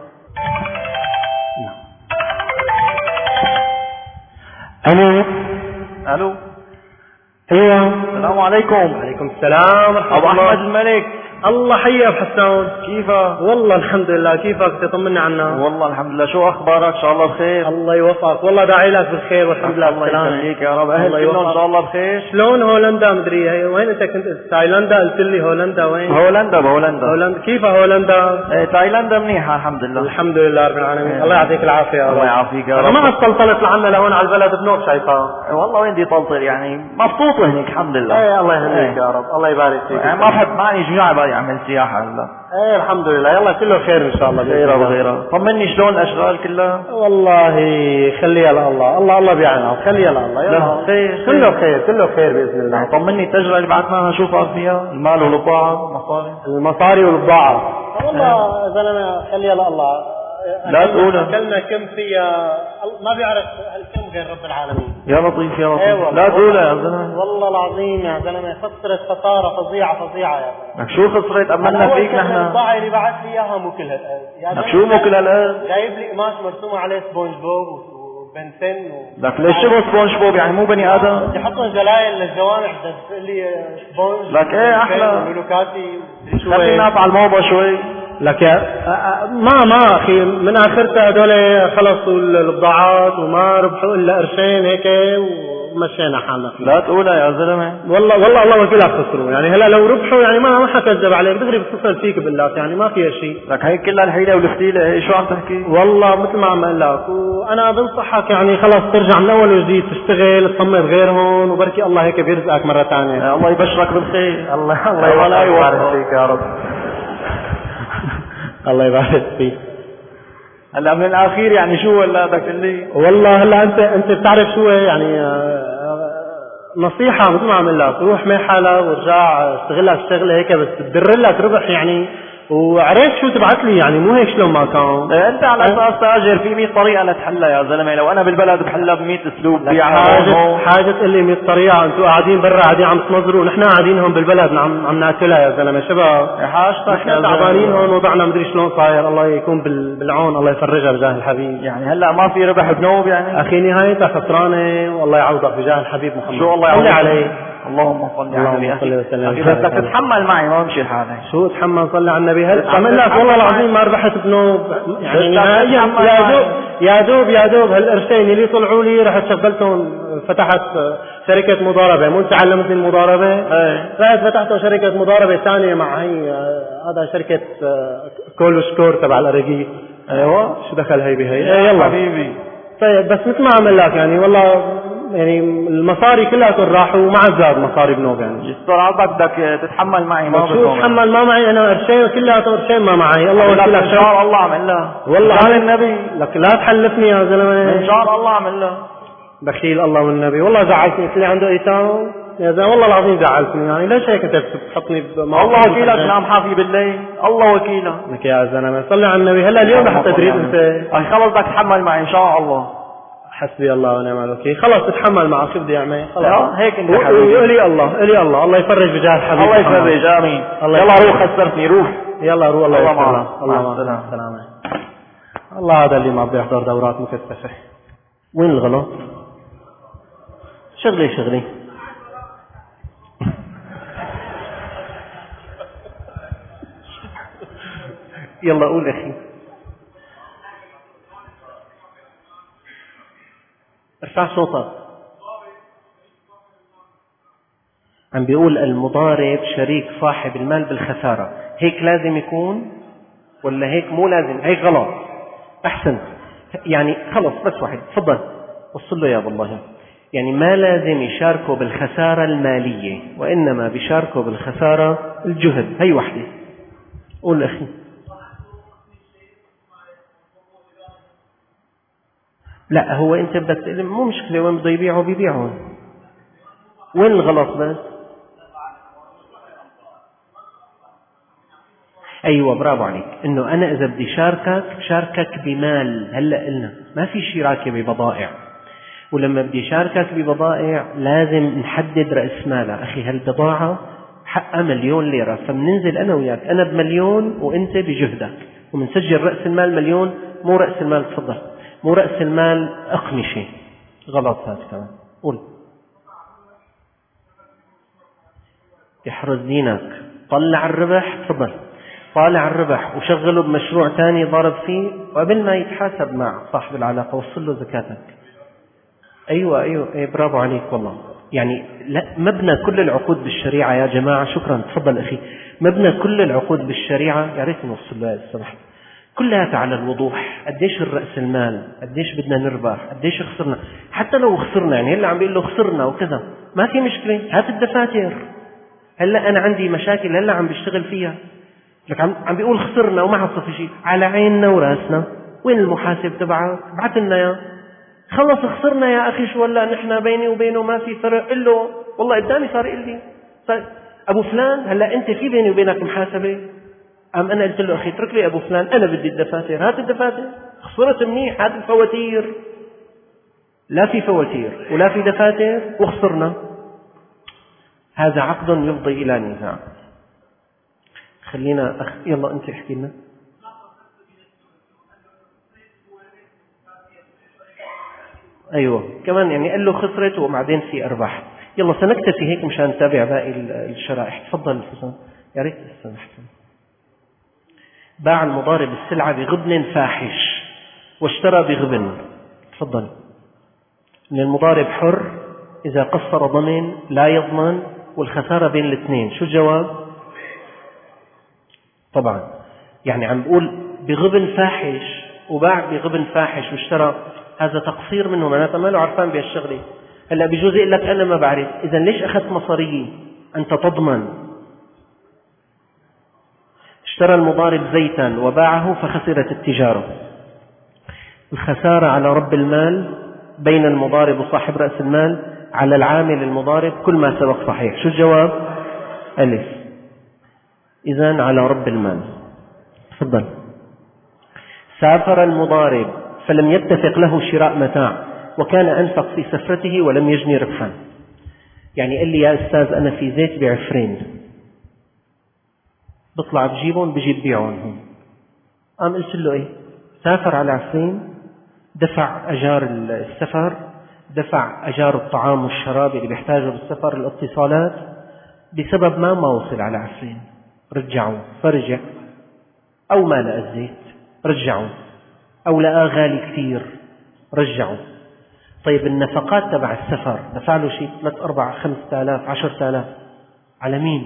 ألو ألو ايوه السلام عليكم. وعليكم السلام ورحمة أبو الله. أحمد الملك، الله حي ابو حسان. كيفك؟ والله الحمد لله. كيفك؟ تطمني عنا. والله الحمد لله. شو اخبارك؟ ان شاء الله بخير. الله يوفقك. والله داعي لك بالخير والحمد لله. الله يخليك يا رب. اهل كلهم ان شاء الله بخير. شلون هولندا؟ مدري هي وين انت كنت؟ تايلندا قلت لي. هولندا وين؟ هولندا بهولندا. هولندا. كيف هولندا؟ ايه تايلندا منيحه الحمد لله. الحمد لله رب العالمين. الله يعطيك العافيه يا رب. الله يعافيك يا رب. انا ما استلطلت لعنا لهون على البلد بنوب شايفها. والله وين بدي طلطل يعني مبسوط هنيك الحمد لله. ايه الله يهنيك يا رب. الله يبارك فيك. يعني ما بحب ماني شجاع بدي اعمل سياحه هلا. ايه الحمد لله. يلا كله خير ان شاء الله. خير وغيره. طمني شلون الاشغال كلها؟ والله خليها لله. الله الله بيعنا. خليها لله. يلا خير كله خير كله خير باذن الله. طمني التجربه اللي بعثناها شو صار فيها؟ المال والبضاعه والمصاري. المصاري والبضاعه. والله زلمه خليها لله. لا تقولها. كلمة كم فيها ما بيعرف هالكم غير رب العالمين. يا لطيف يا لطيف. ايه لا تقولها يا زلمه. والله العظيم يا زلمه خسرت خساره فظيعه فظيعه يا زلمه. لك شو خسرت؟ امنا فيك نحن. البضاعه اللي بعث لي اياها مو كل هالقد. لك شو مو كل هالقد؟ جايب لي قماش مرسومه عليه سبونج بوب وبنتين و... لك ليش شبه سبونج بوب يعني مو بني ادم؟ يحطون جلايل للجوامع تقول لي سبونج. لك ايه احلى. ولوكاتي خلي الناس على الموضه شوي. لك يا ما ما اخي من اخرتها هذول خلصوا البضاعات وما ربحوا الا قرشين هيك ومشينا حالنا. لا تقولها يا زلمه. والله والله الله وكيلك خسروا يعني. هلا لو ربحوا يعني ما ما حكذب عليك دغري بتصل فيك بالله يعني ما فيها شيء. لك هي كلها الحيله والفتيله. هي شو عم تحكي؟ والله مثل ما عم اقول لك. وانا بنصحك يعني خلص ترجع من اول وجديد تشتغل تصمد غيرهم وبركي الله هيك بيرزقك مره ثانيه. الله يبشرك بالخير. الله الله يبارك فيك يا رب. الله يبارك فيك. هلا من الاخير يعني شو ولا بدك تقول لي؟ والله هلا انت انت بتعرف شو يعني نصيحة مثل ما عم لك روح مع حالك وارجع اشتغل لك شغلة هيك بس تدر لك ربح يعني. وعرفت شو تبعت لي يعني مو هيك شلون ما كان. انت على اساس تاجر في مية طريقه لتحلها يا زلمه. لو انا بالبلد بحلها ب مية اسلوب. حاجه حاجه تقول لي مية طريقه. انتوا قاعدين برا قاعدين عم تنظروا ونحن قاعدين هون بالبلد عم عم ناكلها يا زلمه. شباب حاجتك يا تعبانين هون وضعنا مدري شلون صاير. الله يكون بالعون. الله يفرجها بجاه الحبيب. يعني هلا ما في ربح بنوب يعني. اخي نهايتها خسرانه والله يعوضك بجاه الحبيب محمد. شو الله يعوضك عليه. اللهم صل على النبي. صل وسلم. اذا بدك تتحمل معي ما بمشي الحال. شو اتحمل؟ صلي على النبي. هل عمل لك والله العظيم ما ربحت بنوب يعني نهائيا. يا دوب يا دوب يا دوب هالقرشين اللي طلعوا لي رحت شغلتهم. فتحت شركه مضاربه. مو تعلمت المضاربه. رحت فتحت شركه مضاربه ثانيه مع هي هذا شركه كول وسكور تبع الارجيل. ايوه شو دخل هي بهي؟ ايه يلا حبيبي. طيب بس مثل ما عمل لك يعني والله يعني المصاري كلها راحوا وما زاد مصاري بنوب يعني. الصراحه بدك تتحمل معي ما شو تتحمل ما معي انا قرشين كلها قرشين ما معي. الله وكيلك ان شاء الله عمل لها. والله قال النبي لك لا تحلفني يا زلمه. ان شاء الله عمل لها. بخيل الله والنبي. والله زعلتني قلت لي عنده ايتام يا زلمه. والله العظيم زعلتني يعني. ليش هيك انت بتحطني الله وكيلك نام حافي بالليل. الله وكيلك. لك يا زلمه صلي على النبي. هلا اليوم رح تدريب انت. اي خلص بدك تتحمل معي ان شاء الله. حسبي الله ونعم الوكيل. خلاص تتحمل معه. شو بدي اعمل؟ خلاص هيك انت حبيبي. الي الله الي الله. الله يفرج بجاه الحبيب. الله يفرج امين. يلا روح خسرتني روح. يلا روح. الله يسلمك. الله مع السلامه. الله هذا اللي ما بده يحضر دورات مكثفه. وين الغلط؟ شغلي شغلي. يلا قول اخي. ارفع صوتك. عم بيقول المضارب شريك صاحب المال بالخسارة. هيك لازم يكون ولا هيك مو لازم؟ هيك غلط. أحسن يعني خلص بس واحد تفضل وصل له يا والله. يعني ما لازم يشاركوا بالخسارة المالية وإنما بيشاركوا بالخسارة الجهد. هي وحدة. قول أخي. لا هو أنت بدك تقول مو مشكلة وين بده يبيعوا بيبيعوا. وين الغلط بس؟ أيوة برافو عليك. إنه أنا إذا بدي شاركك شاركك بمال. هلأ قلنا ما في شراكة ببضائع. ولما بدي شاركك ببضائع لازم نحدد رأس مالها. أخي هالبضاعة حقها مليون ليرة فمننزل أنا وياك. أنا بمليون وأنت بجهدك ومنسجل رأس المال مليون. مو رأس المال تفضل مو رأس المال أقمشة. غلط هذا كمان. قول. يحرز دينك. طلع الربح، تفضل، طالع الربح وشغله بمشروع تاني ضارب فيه، وقبل ما يتحاسب مع صاحب العلاقة وصل له زكاتك. أيوة أيوة إيه، برافو عليك والله. يعني لا، مبنى كل العقود بالشريعة يا جماعة، شكرا تفضل أخي، مبنى كل العقود بالشريعة، يا ريت نوصل له سمحت، كلها على الوضوح. قديش الرأس المال، قديش بدنا نربح، قديش خسرنا، حتى لو خسرنا يعني هلا عم بيقول له خسرنا وكذا ما في مشكلة، هات الدفاتر. هلا أنا عندي مشاكل هلا عم بشتغل فيها، لك عم عم بيقول خسرنا وما حصل في شيء، على عيننا وراسنا، وين المحاسب تبعك؟ ابعث لنا اياه. خلص خسرنا يا اخي، شو ولا نحن بيني وبينه ما في فرق، قل له والله قدامي صار يقول لي صار ابو فلان هلا انت في بيني وبينك محاسبه؟ ام انا قلت له اخي اترك لي ابو فلان، انا بدي الدفاتر، هات الدفاتر. خسرت منيح، هات الفواتير. لا في فواتير ولا في دفاتر وخسرنا، هذا عقد يفضي الى نزاع. خلينا أخ... يلا أنت احكي لنا. أيوة كمان يعني قال له خسرت وبعدين في أرباح. يلا سنكتفي هيك مشان نتابع باقي الشرائح. تفضل حسن، يا ريت سمحت. باع المضارب السلعة بغبن فاحش واشترى بغبن. تفضل. إن المضارب حر، إذا قصر ضمن لا يضمن، والخسارة بين الاثنين. شو الجواب؟ طبعا يعني عم بقول بغبن فاحش وباع بغبن فاحش واشترى، هذا تقصير منه، معناته ما له عرفان بهالشغله. هلا بجوز يقول لك انا ما بعرف، اذا ليش اخذت مصاريه؟ انت تضمن. اشترى المضارب زيتا وباعه فخسرت التجاره. الخساره على رب المال بين المضارب وصاحب راس المال، على العامل المضارب، كل ما سبق صحيح. شو الجواب؟ الف. إذن على رب المال. تفضل. سافر المضارب فلم يتفق له شراء متاع وكان أنفق في سفرته ولم يجني ربحا. يعني قال لي يا أستاذ أنا في زيت بعفرين، بطلع بجيبهم بجيب بيعهم. قام قلت له إيه؟ سافر على عفرين، دفع أجار السفر، دفع أجار الطعام والشراب اللي بيحتاجه بالسفر، الاتصالات، بسبب ما ما وصل على عفرين. رجعوا، فرجع، أو ما لقى الزيت رجعوا، أو لقاه غالي كثير رجعوا. طيب النفقات تبع السفر دفع له شيء ثلاث أربع خمسة آلاف عشرة آلاف، على مين؟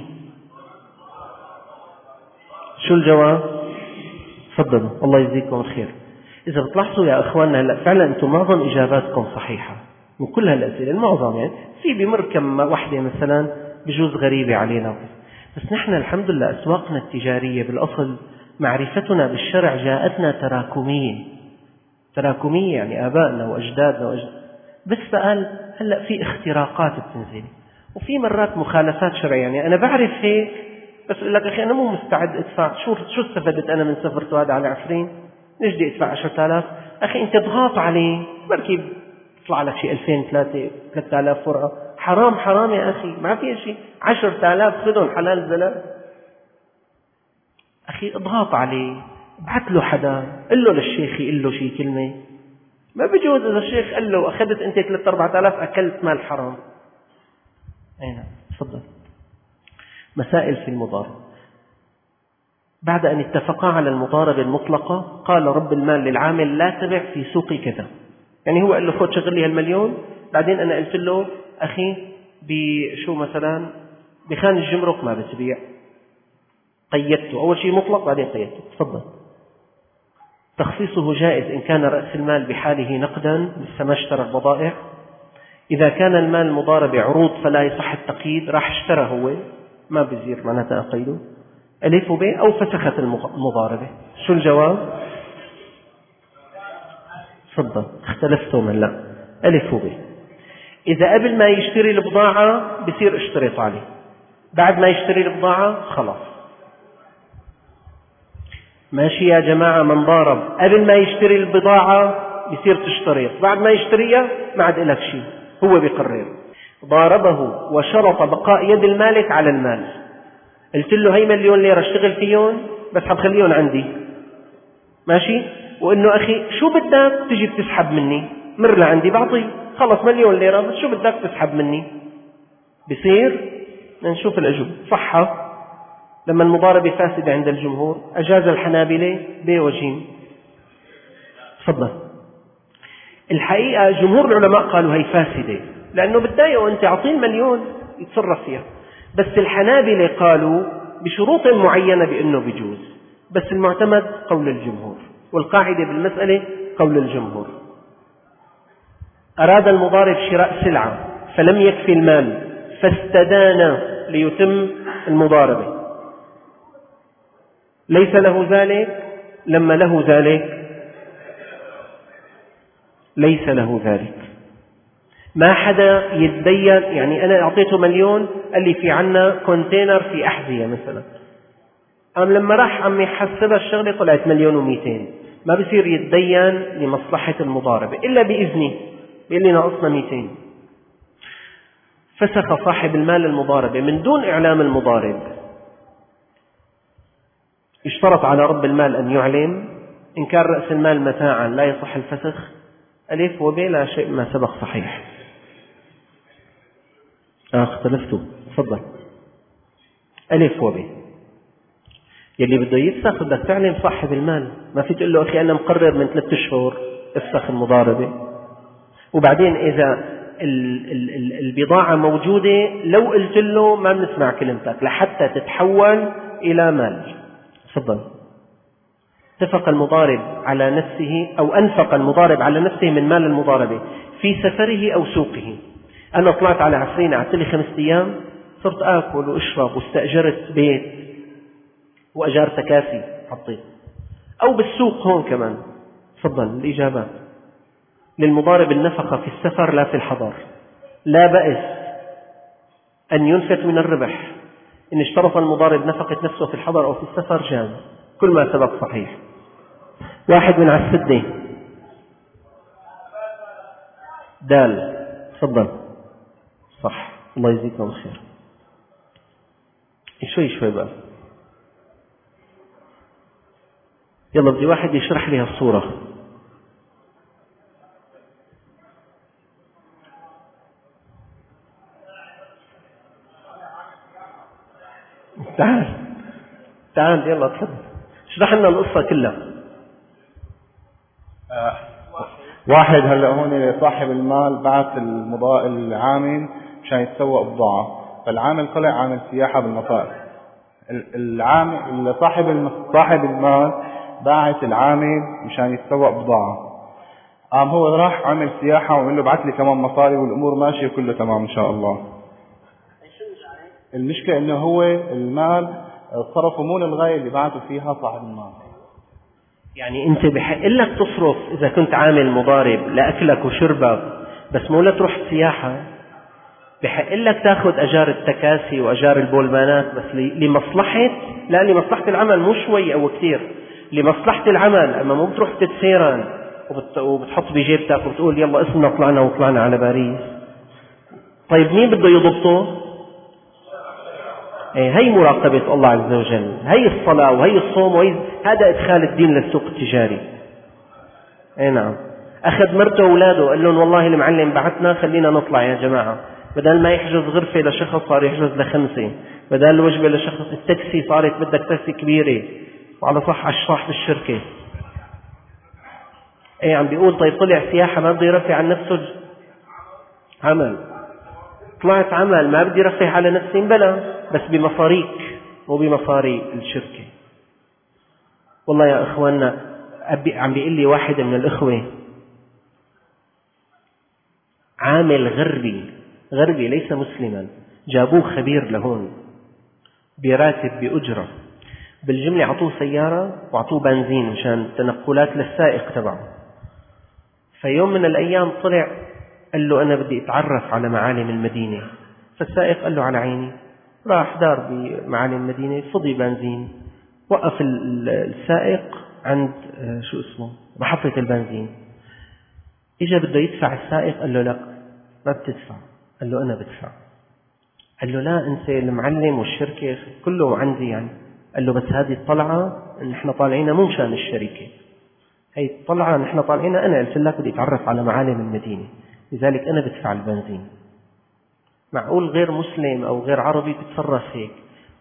شو الجواب؟ تفضلوا الله يجزيكم الخير. إذا بتلاحظوا يا أخواننا هلا فعلا أنتم معظم إجاباتكم صحيحة من كل هالأسئلة، المعظم يعني في بمر كم واحدة مثلا بجوز غريبة علينا، بس نحن الحمد لله أسواقنا التجارية بالأصل معرفتنا بالشرع جاءتنا تراكمية. تراكمية يعني آبائنا وأجدادنا وأجد... بس قال هلأ في اختراقات بتنزل وفي مرات مخالفات شرعية. يعني أنا بعرف هيك بس أقول لك أخي أنا مو مستعد أدفع، شو شو استفدت أنا من سفرته هذا على عشرين؟ ليش بدي أدفع عشرة آلاف؟ أخي أنت اضغط عليه، بركي يطلع لك شيء ألفين ثلاثة ثلاثة آلاف فرقة. حرام حرام يا أخي، ما في شيء. عشرة آلاف خذهم حلال زلال. أخي اضغط عليه، ابعث له حدا، قل له للشيخ يقول له شيء كلمة. ما بيجوز إذا الشيخ قال له أخذت أنت ثلاثة أربعة آلاف أكلت مال حرام. أي نعم تفضل. مسائل في المضاربة. بعد أن اتفقا على المضاربة المطلقة قال رب المال للعامل لا تبع في سوق كذا. يعني هو قال له خذ شغل لي هالمليون، بعدين أنا قلت له أخي بشو مثلا بخان الجمرك ما بتبيع، قيدته. أول شيء مطلق بعدين قيدته. تفضل. تخصيصه جائز إن كان رأس المال بحاله نقدا لسه ما اشترى البضائع. إذا كان المال المضاربة عروض فلا يصح التقييد، راح اشترى هو ما بيصير معناتها أقيده. ألف ب أو فسخت المضاربة. شو الجواب؟ تفضل. اختلفتم هلا. ألف ب. إذا قبل ما يشتري البضاعة بصير اشترط عليه، بعد ما يشتري البضاعة خلاص. ماشي يا جماعة؟ من ضارب قبل ما يشتري البضاعة بصير تشتريط، بعد ما يشتريها ما عاد لك شيء، هو بيقرر. ضاربه وشرط بقاء يد المالك على المال. قلت له هي مليون ليرة اشتغل فيهم بس حبخليهم عندي، ماشي؟ وإنه أخي شو بدك تجي بتسحب مني؟ مر لعندي بعطي، خلص مليون ليرة بس شو بدك تسحب مني؟ بصير نشوف الأجوبة. صحة لما المضاربة فاسدة عند الجمهور أجاز الحنابلة بوجهين. تفضل. الحقيقة جمهور العلماء قالوا هي فاسدة لأنه بتضايقوا أنت أعطيه المليون يتصرف فيها، بس الحنابلة قالوا بشروط معينة بأنه بيجوز، بس المعتمد قول الجمهور، والقاعدة بالمسألة قول الجمهور. أراد المضارب شراء سلعة فلم يكفي المال فاستدان ليتم المضاربة، ليس له ذلك؟ لما له ذلك ليس له ذلك. ما حدا يتدين، يعني أنا أعطيته مليون قال لي في عنا كونتينر في أحذية مثلا، أم لما راح عم يحسبها الشغلة طلعت مليون ومئتين، ما بصير يتدين لمصلحة المضاربة إلا بإذني، بيقول لي ناقصنا مئتين. فسخ صاحب المال المضاربة من دون إعلام المضارب. اشترط على رب المال أن يعلم. إن كان رأس المال متاعا لا يصح الفسخ. ألف وب لا شيء ما سبق صحيح. آه اختلفتوا. تفضل. ألف وب يلي بده يفسخ بدك تعلم صاحب المال، ما في تقول له أخي أنا مقرر من ثلاثة أشهر افسخ المضاربة. وبعدين إذا البضاعة موجودة لو قلت له ما بنسمع كلمتك لحتى تتحول إلى مال. تفضل. اتفق المضارب على نفسه أو أنفق المضارب على نفسه من مال المضاربة في سفره أو سوقه. أنا طلعت على عشرين قعدت لي خمسة أيام صرت آكل وأشرب واستأجرت بيت وأجار تكاسي حطيت، أو بالسوق هون كمان. تفضل. الإجابات. للمضارب النفقة في السفر لا في الحضر. لا بأس أن ينفق من الربح. إن اشترط المضارب نفقة نفسه في الحضر أو في السفر جاز، كل ما سبق صحيح. واحد من عالسدة. دال. تفضل. صح. الله يجزيكم الخير. شوي شوي بقى. يلا بدي واحد يشرح لي هالصورة. تعال تعال يلا تفضل اشرح لنا القصة كلها. آه. واحد هلا هون صاحب المال بعث المضا... العامل مشان يتسوق بضاعة، فالعامل طلع عامل سياحة بالمطار. العامل صاحب الم... صاحب المال باعث العامل مشان يتسوق بضاعة، قام هو راح عمل سياحة وقال له بعث لي كمان مصاري والأمور ماشية كله تمام إن شاء الله. المشكلة إنه هو المال صرفه مو للغاية اللي بعثوا فيها صاحب المال. يعني أنت بحق لك تصرف إذا كنت عامل مضارب لأكلك وشربك، بس مو لتروح سياحة. بحق لك تاخذ أجار التكاسي وأجار البولمانات بس لمصلحة، لا لمصلحة العمل، مو شوي أو كثير، لمصلحة العمل. أما مو بتروح تتسيران وبت... وبتحط بجيبتك وبتقول يلا اسمنا طلعنا وطلعنا على باريس. طيب مين بده يضبطه؟ هي مراقبة الله عز وجل، هي الصلاة وهي الصوم وهي هذا إدخال الدين للسوق التجاري. اي نعم. أخذ مرته وأولاده قال لهم والله المعلم بعتنا خلينا نطلع يا جماعة، بدل ما يحجز غرفة لشخص صار يحجز لخمسة، بدل الوجبة لشخص التاكسي صارت بدك تاكسي كبيرة، وعلى صح على صاحب الشركة. اي عم بيقول طيب طلع سياحة ما بده يرفع عن نفسه عمل، طلعت عمل ما بدي رفه على نفسي بلا بس بمصاريك مو بمصاري الشركة. والله يا إخواننا عم بيقول لي واحد من الإخوة عامل غربي غربي ليس مسلما، جابوه خبير لهون براتب بأجرة، بالجملة عطوه سيارة وعطوه بنزين مشان تنقلات للسائق تبعه. فيوم من الأيام طلع قال له أنا بدي أتعرف على معالم المدينة، فالسائق قال له على عيني. راح دار بمعالم المدينة، فضي بنزين، وقف السائق عند شو اسمه محطة البنزين. إجا بده يدفع السائق قال له لا ما بتدفع. قال له أنا بدفع. قال له لا أنت المعلم والشركة كله عندي يعني. قال له بس هذه الطلعة نحن طالعينها مو مشان الشركة، هي الطلعة نحن طالعينها أنا قلت لك بدي أتعرف على معالم المدينة، لذلك أنا بدفع البنزين. معقول غير مسلم أو غير عربي بتصرف هيك؟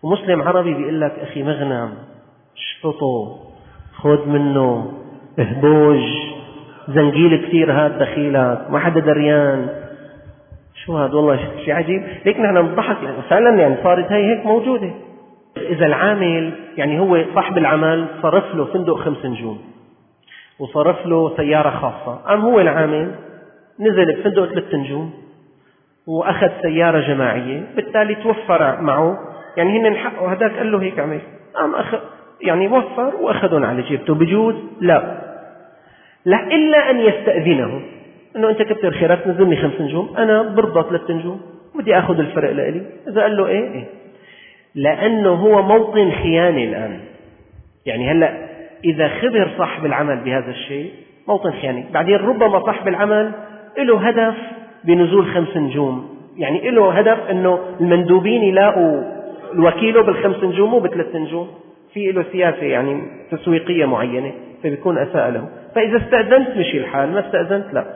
ومسلم عربي بيقول لك أخي مغنم اشفطه، خذ منه، اهبوج، زنجيل كثير هاد دخيلك، ما حدا دريان. شو هذا والله شيء عجيب. ليك نحن نضحك يعني فعلا يعني صارت هي هيك موجودة. إذا العامل يعني هو صاحب العمل صرف له فندق خمس نجوم وصرف له سيارة خاصة، قام هو العامل نزل بفندق ثلاث نجوم وأخذ سيارة جماعية، بالتالي توفر معه يعني هن حقه، هذاك قال له هيك عمل، قام أخذ يعني وفر وأخذهم على جيبته. بجوز؟ لا، لا إلا أن يستأذنه إنه أنت كتر خيرك نزلني خمس نجوم، أنا برضى ثلاث نجوم بدي أخذ الفرق لإلي. إذا قال له إيه إيه، لأنه هو موطن خيانة الآن. يعني هلأ إذا خبر صاحب العمل بهذا الشيء موطن خيانة. بعدين ربما صاحب العمل له هدف بنزول خمس نجوم، يعني له هدف أنه المندوبين يلاقوا الوكيله بالخمس نجوم وبثلاث نجوم، في له سياسة يعني تسويقية معينة، فبيكون أساء له. فإذا استأذنت مشي الحال، ما استأذنت لا.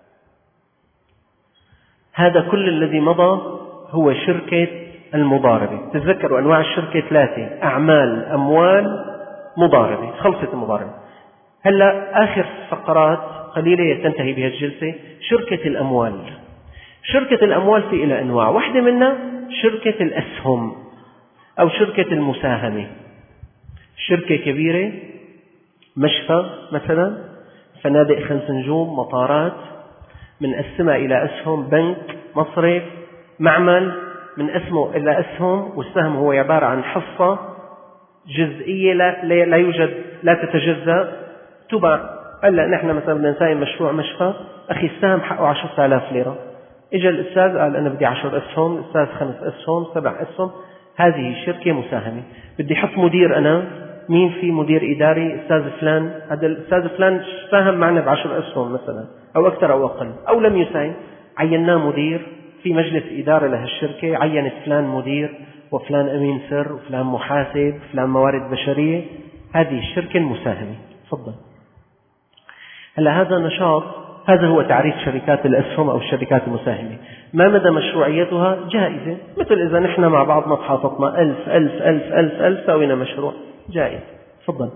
هذا كل الذي مضى هو شركة المضاربة. تذكروا أنواع الشركة ثلاثة: أعمال، أموال، مضاربة. خلصت المضاربة. هلا آخر فقرات قليلة تنتهي بها الجلسة، شركة الأموال. شركة الأموال في إلى أنواع، واحدة منها شركة الأسهم أو شركة المساهمة. شركة كبيرة، مشفى مثلا، فنادق خمس نجوم، مطارات، منقسمها إلى أسهم، بنك، مصرف، معمل، من اسمه إلى أسهم، والسهم هو عبارة عن حصة جزئية لا, لا يوجد لا تتجزأ تباع. هلا نحن مثلا بدنا نساهم مشروع مشفى، أخي السهم حقه عشرة آلاف ليرة، إجا الأستاذ قال أنا بدي عشر أسهم، الأستاذ خمس أسهم، سبع أسهم. هذه شركة مساهمة. بدي حط مدير أنا، مين في مدير إداري؟ أستاذ فلان. هذا الأستاذ فلان ساهم معنا بعشر أسهم مثلا أو أكثر أو أقل، أو لم يساهم، عيناه مدير في مجلس إدارة لهالشركة، عينت فلان مدير وفلان أمين سر وفلان محاسب وفلان موارد بشرية. هذه الشركة المساهمة. تفضل. هلا هذا نشاط، هذا هو تعريف شركات الأسهم أو الشركات المساهمة. ما مدى مشروعيتها؟ جائزة. مثل إذا نحن مع بعض ما تحاططنا ألف ألف ألف ألف ألف سوينا مشروع، جائز. تفضل.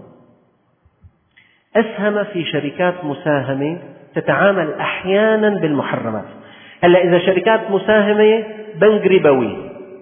أسهم في شركات مساهمة تتعامل أحيانا بالمحرمات. هلا إذا شركات مساهمة بنك ربوي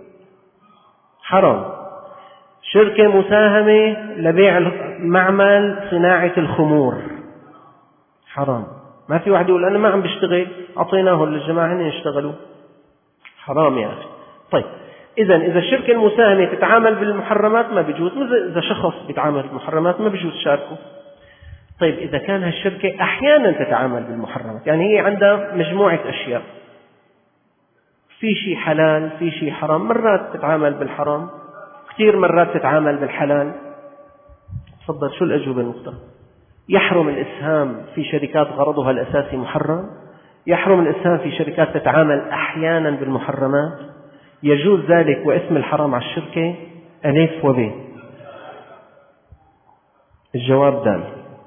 حرام، شركة مساهمة لبيع معمل صناعة الخمور حرام. ما في واحد يقول أنا ما عم بشتغل، أعطيناه للجماعة هن يشتغلوا، حرام يا أخي. طيب إذا إذا الشركة المساهمة تتعامل بالمحرمات ما بيجوز، إذا شخص بيتعامل بالمحرمات ما بيجوز شاركه. طيب إذا كان هالشركة أحيانا تتعامل بالمحرمات، يعني هي عندها مجموعة أشياء، في شيء حلال في شيء حرام، مرات تتعامل بالحرام، كثير مرات تتعامل بالحلال. تفضل. شو الأجوبة المختلفة؟ يحرم الإسهام في شركات غرضها الأساسي محرم، يحرم الإسهام في شركات تتعامل أحيانا بالمحرمات، يجوز ذلك واسم الحرام على الشركة ألف وب. الجواب دال.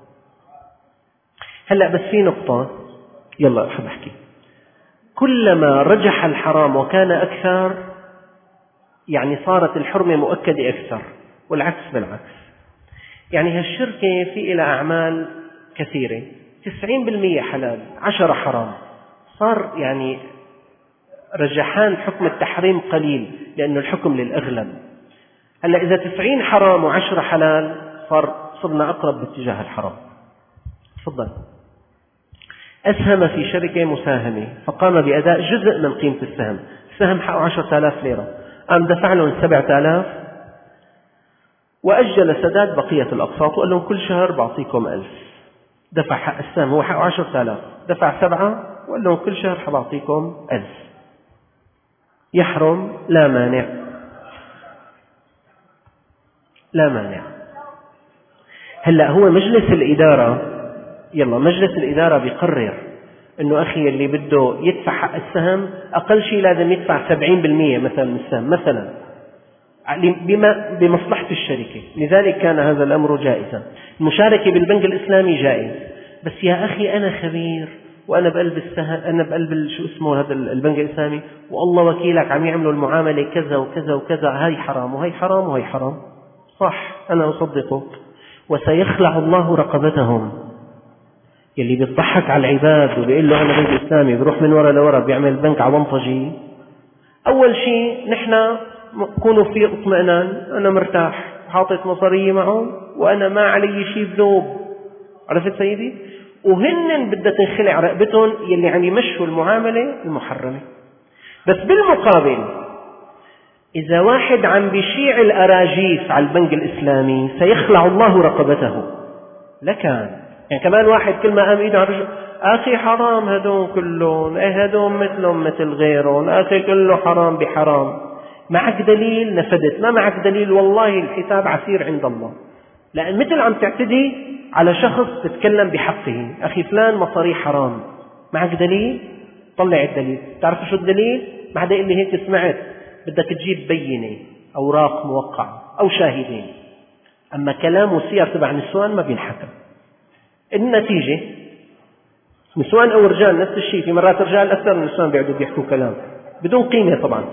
هلأ بس في نقطة، يلا أحب أحكي. كلما رجح الحرام وكان أكثر يعني صارت الحرمة مؤكدة أكثر، والعكس بالعكس. يعني هالشركة في إلى أعمال كثيرة، تسعين بالمئة حلال، عشرة حرام، صار يعني رجحان حكم التحريم قليل لأنه الحكم للأغلب. هلا إذا تسعين حرام وعشرة حلال صار صرنا أقرب باتجاه الحرام. تفضل. أسهم في شركة مساهمة فقام بأداء جزء من قيمة السهم، السهم حقه عشرة آلاف ليرة، قام دفع لهم سبعة آلاف وأجل سداد بقية الأقساط وقال لهم كل شهر بعطيكم ألف. دفع حق السهم، هو حقه عشرة آلاف، دفع سبعة وقال لهم كل شهر حبعطيكم ألف. يحرم؟ لا مانع، لا مانع. هلأ هو مجلس الإدارة، يلا مجلس الإدارة بيقرر إنه أخي اللي بده يدفع حق السهم أقل شيء لازم يدفع سبعين بالمئة مثلا من السهم مثلا بما بمصلحة الشركة، لذلك كان هذا الأمر جائزا. المشاركة بالبنك الإسلامي جائز، بس يا أخي أنا خبير وأنا بقلب السهم، أنا بقلب شو اسمه هذا البنك الإسلامي، والله وكيلك عم يعملوا المعاملة كذا وكذا وكذا، هاي حرام وهي حرام وهي حرام. صح، أنا أصدقك. وسيخلع الله رقبتهم. يلي بيضحك على العباد وبيقول له أنا بنك إسلامي، بيروح من ورا لورا بيعمل بنك عوانطجي. أول شيء نحن كونوا في اطمئنان، أنا مرتاح حاطط مصارية معهم وأنا ما علي شيء بذوب. عرفت سيدي؟ وهن بدها تنخلع رقبتهم يلي عم يمشوا المعاملة المحرمة. بس بالمقابل إذا واحد عم بيشيع الأراجيف على البنك الإسلامي سيخلع الله رقبته. لكان يعني كمان واحد كل ما قام إيده على رجل، أخي حرام هدون كلهم، إيه هدون مثلهم مثل غيرهم، أخي كله حرام بحرام. معك دليل نفدت، ما معك دليل والله الحساب عسير عند الله. لأن مثل عم تعتدي على شخص تتكلم بحقه، أخي فلان مصاري حرام، معك دليل؟ طلع الدليل. تعرف شو الدليل؟ ما حدا يقول لي هيك سمعت، بدك تجيب بينة أوراق موقعة أو شاهدين. أما كلام وسير تبع نسوان ما بينحكم. النتيجة نسوان أو رجال نفس الشيء، في مرات رجال أكثر من نسوان بيقعدوا بيحكوا كلام بدون قيمة طبعا.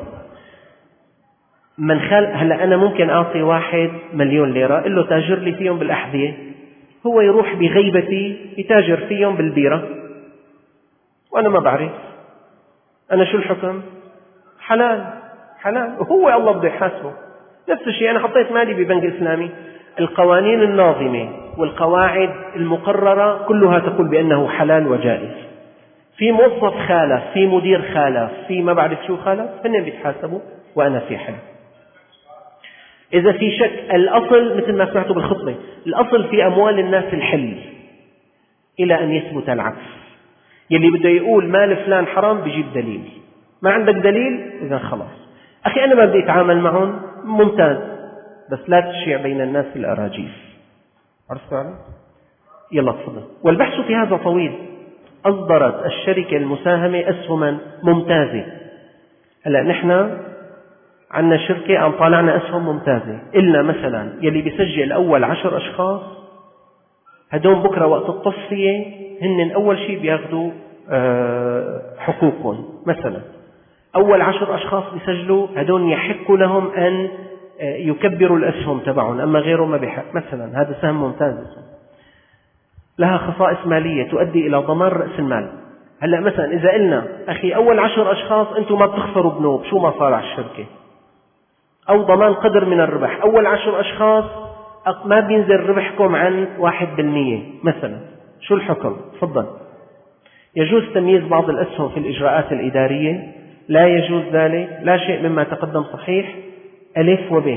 من خال هلا أنا ممكن أعطي واحد مليون ليرة قل له تاجر لي فيهم بالأحذية، هو يروح بغيبتي يتاجر فيهم بالبيرة وأنا ما بعرف. أنا شو الحكم؟ حلال حلال، وهو الله بده يحاسبه. نفس الشيء أنا حطيت مالي ببنك إسلامي، القوانين الناظمة والقواعد المقررة كلها تقول بأنه حلال وجائز. في موظف خالف، في مدير خالف، في ما بعرف شو خالف، هن بيتحاسبوا وأنا في حل. إذا في شك، الأصل مثل ما سمعتوا بالخطبة، الأصل في أموال الناس الحل إلى أن يثبت العكس. يلي بده يقول مال فلان حرام بيجيب دليل، ما عندك دليل إذا خلاص أخي أنا ما بدي أتعامل معهم، ممتاز، بس لا تشيع بين الناس الأراجيف. عرفت علي؟ يلا تفضل. والبحث في هذا طويل. أصدرت الشركة المساهمة أسهما ممتازة. هلا نحن عندنا شركة عم طالعنا أسهم ممتازة، إلنا مثلا يلي بيسجل أول عشر أشخاص هدول بكرة وقت التصفية هن أول شيء بياخذوا حقوقهم. مثلا أول عشر أشخاص بيسجلوا هدول يحق لهم أن يكبروا الأسهم تبعهم، أما غيره ما بيحق. مثلا هذا سهم ممتاز، لها خصائص مالية تؤدي إلى ضمان رأس المال. هلأ مثلا إذا قلنا أخي أول عشر أشخاص أنتم ما بتخسروا بنوب، شو ما صار على الشركة، أو ضمان قدر من الربح، أول عشر أشخاص ما بينزل ربحكم عن واحد بالمية مثلا، شو الحكم؟ تفضل. يجوز تمييز بعض الأسهم في الإجراءات الإدارية؟ لا يجوز ذلك، لا شيء مما تقدم صحيح. ألف وب.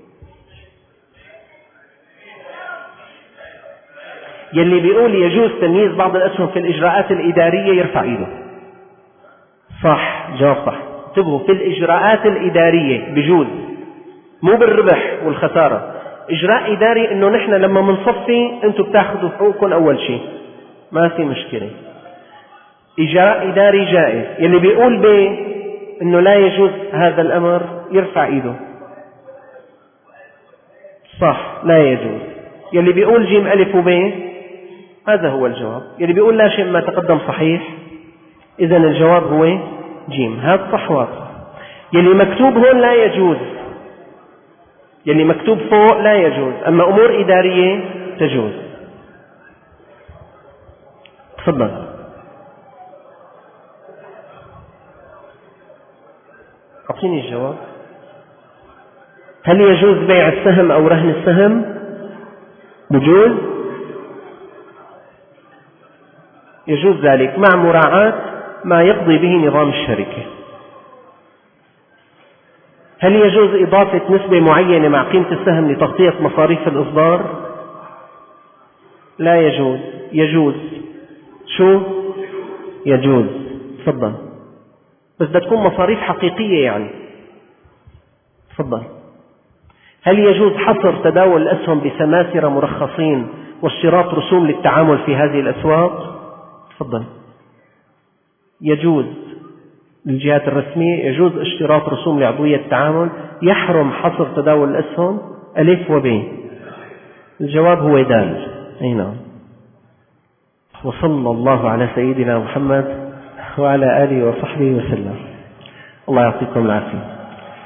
يلي بيقول يجوز تمييز بعض الأسهم في الإجراءات الإدارية يرفع إيده. صح، جواب صح. انتبهوا، في الإجراءات الإدارية بجوز، مو بالربح والخسارة. إجراء إداري إنه نحن لما منصفي أنتم بتاخذوا حقوقكم أول شيء، ما في مشكلة. إجراء إداري جائز. يلي بيقول ب إنه لا يجوز هذا الأمر يرفع إيده. صح، لا يجوز. يلي بيقول جيم ألف وب هذا هو الجواب. يلي بيقول لا شيء ما تقدم صحيح، إذن الجواب هو جيم. هذا صح واضح. يلي مكتوب هون لا يجوز، يلي مكتوب فوق لا يجوز، أما أمور إدارية تجوز. تفضل. أعطيني الجواب. هل يجوز بيع السهم أو رهن السهم؟ بجوز؟ يجوز ذلك مع مراعاة ما يقضي به نظام الشركة. هل يجوز إضافة نسبة معينة مع قيمة السهم لتغطية مصاريف الإصدار؟ لا يجوز. يجوز. شو؟ يجوز. تفضل. بس بدها تكون مصاريف حقيقية يعني. تفضل. هل يجوز حصر تداول الأسهم بسماسرة مرخصين واشتراط رسوم للتعامل في هذه الأسواق؟ تفضل. يجوز للجهات الرسمية، يجوز اشتراط رسوم لعضوية التعامل، يحرم حصر تداول الأسهم. ألف وب. الجواب هو دال. أي نعم. وصلى الله على سيدنا محمد وعلى آله وصحبه وسلم. الله يعطيكم العافية.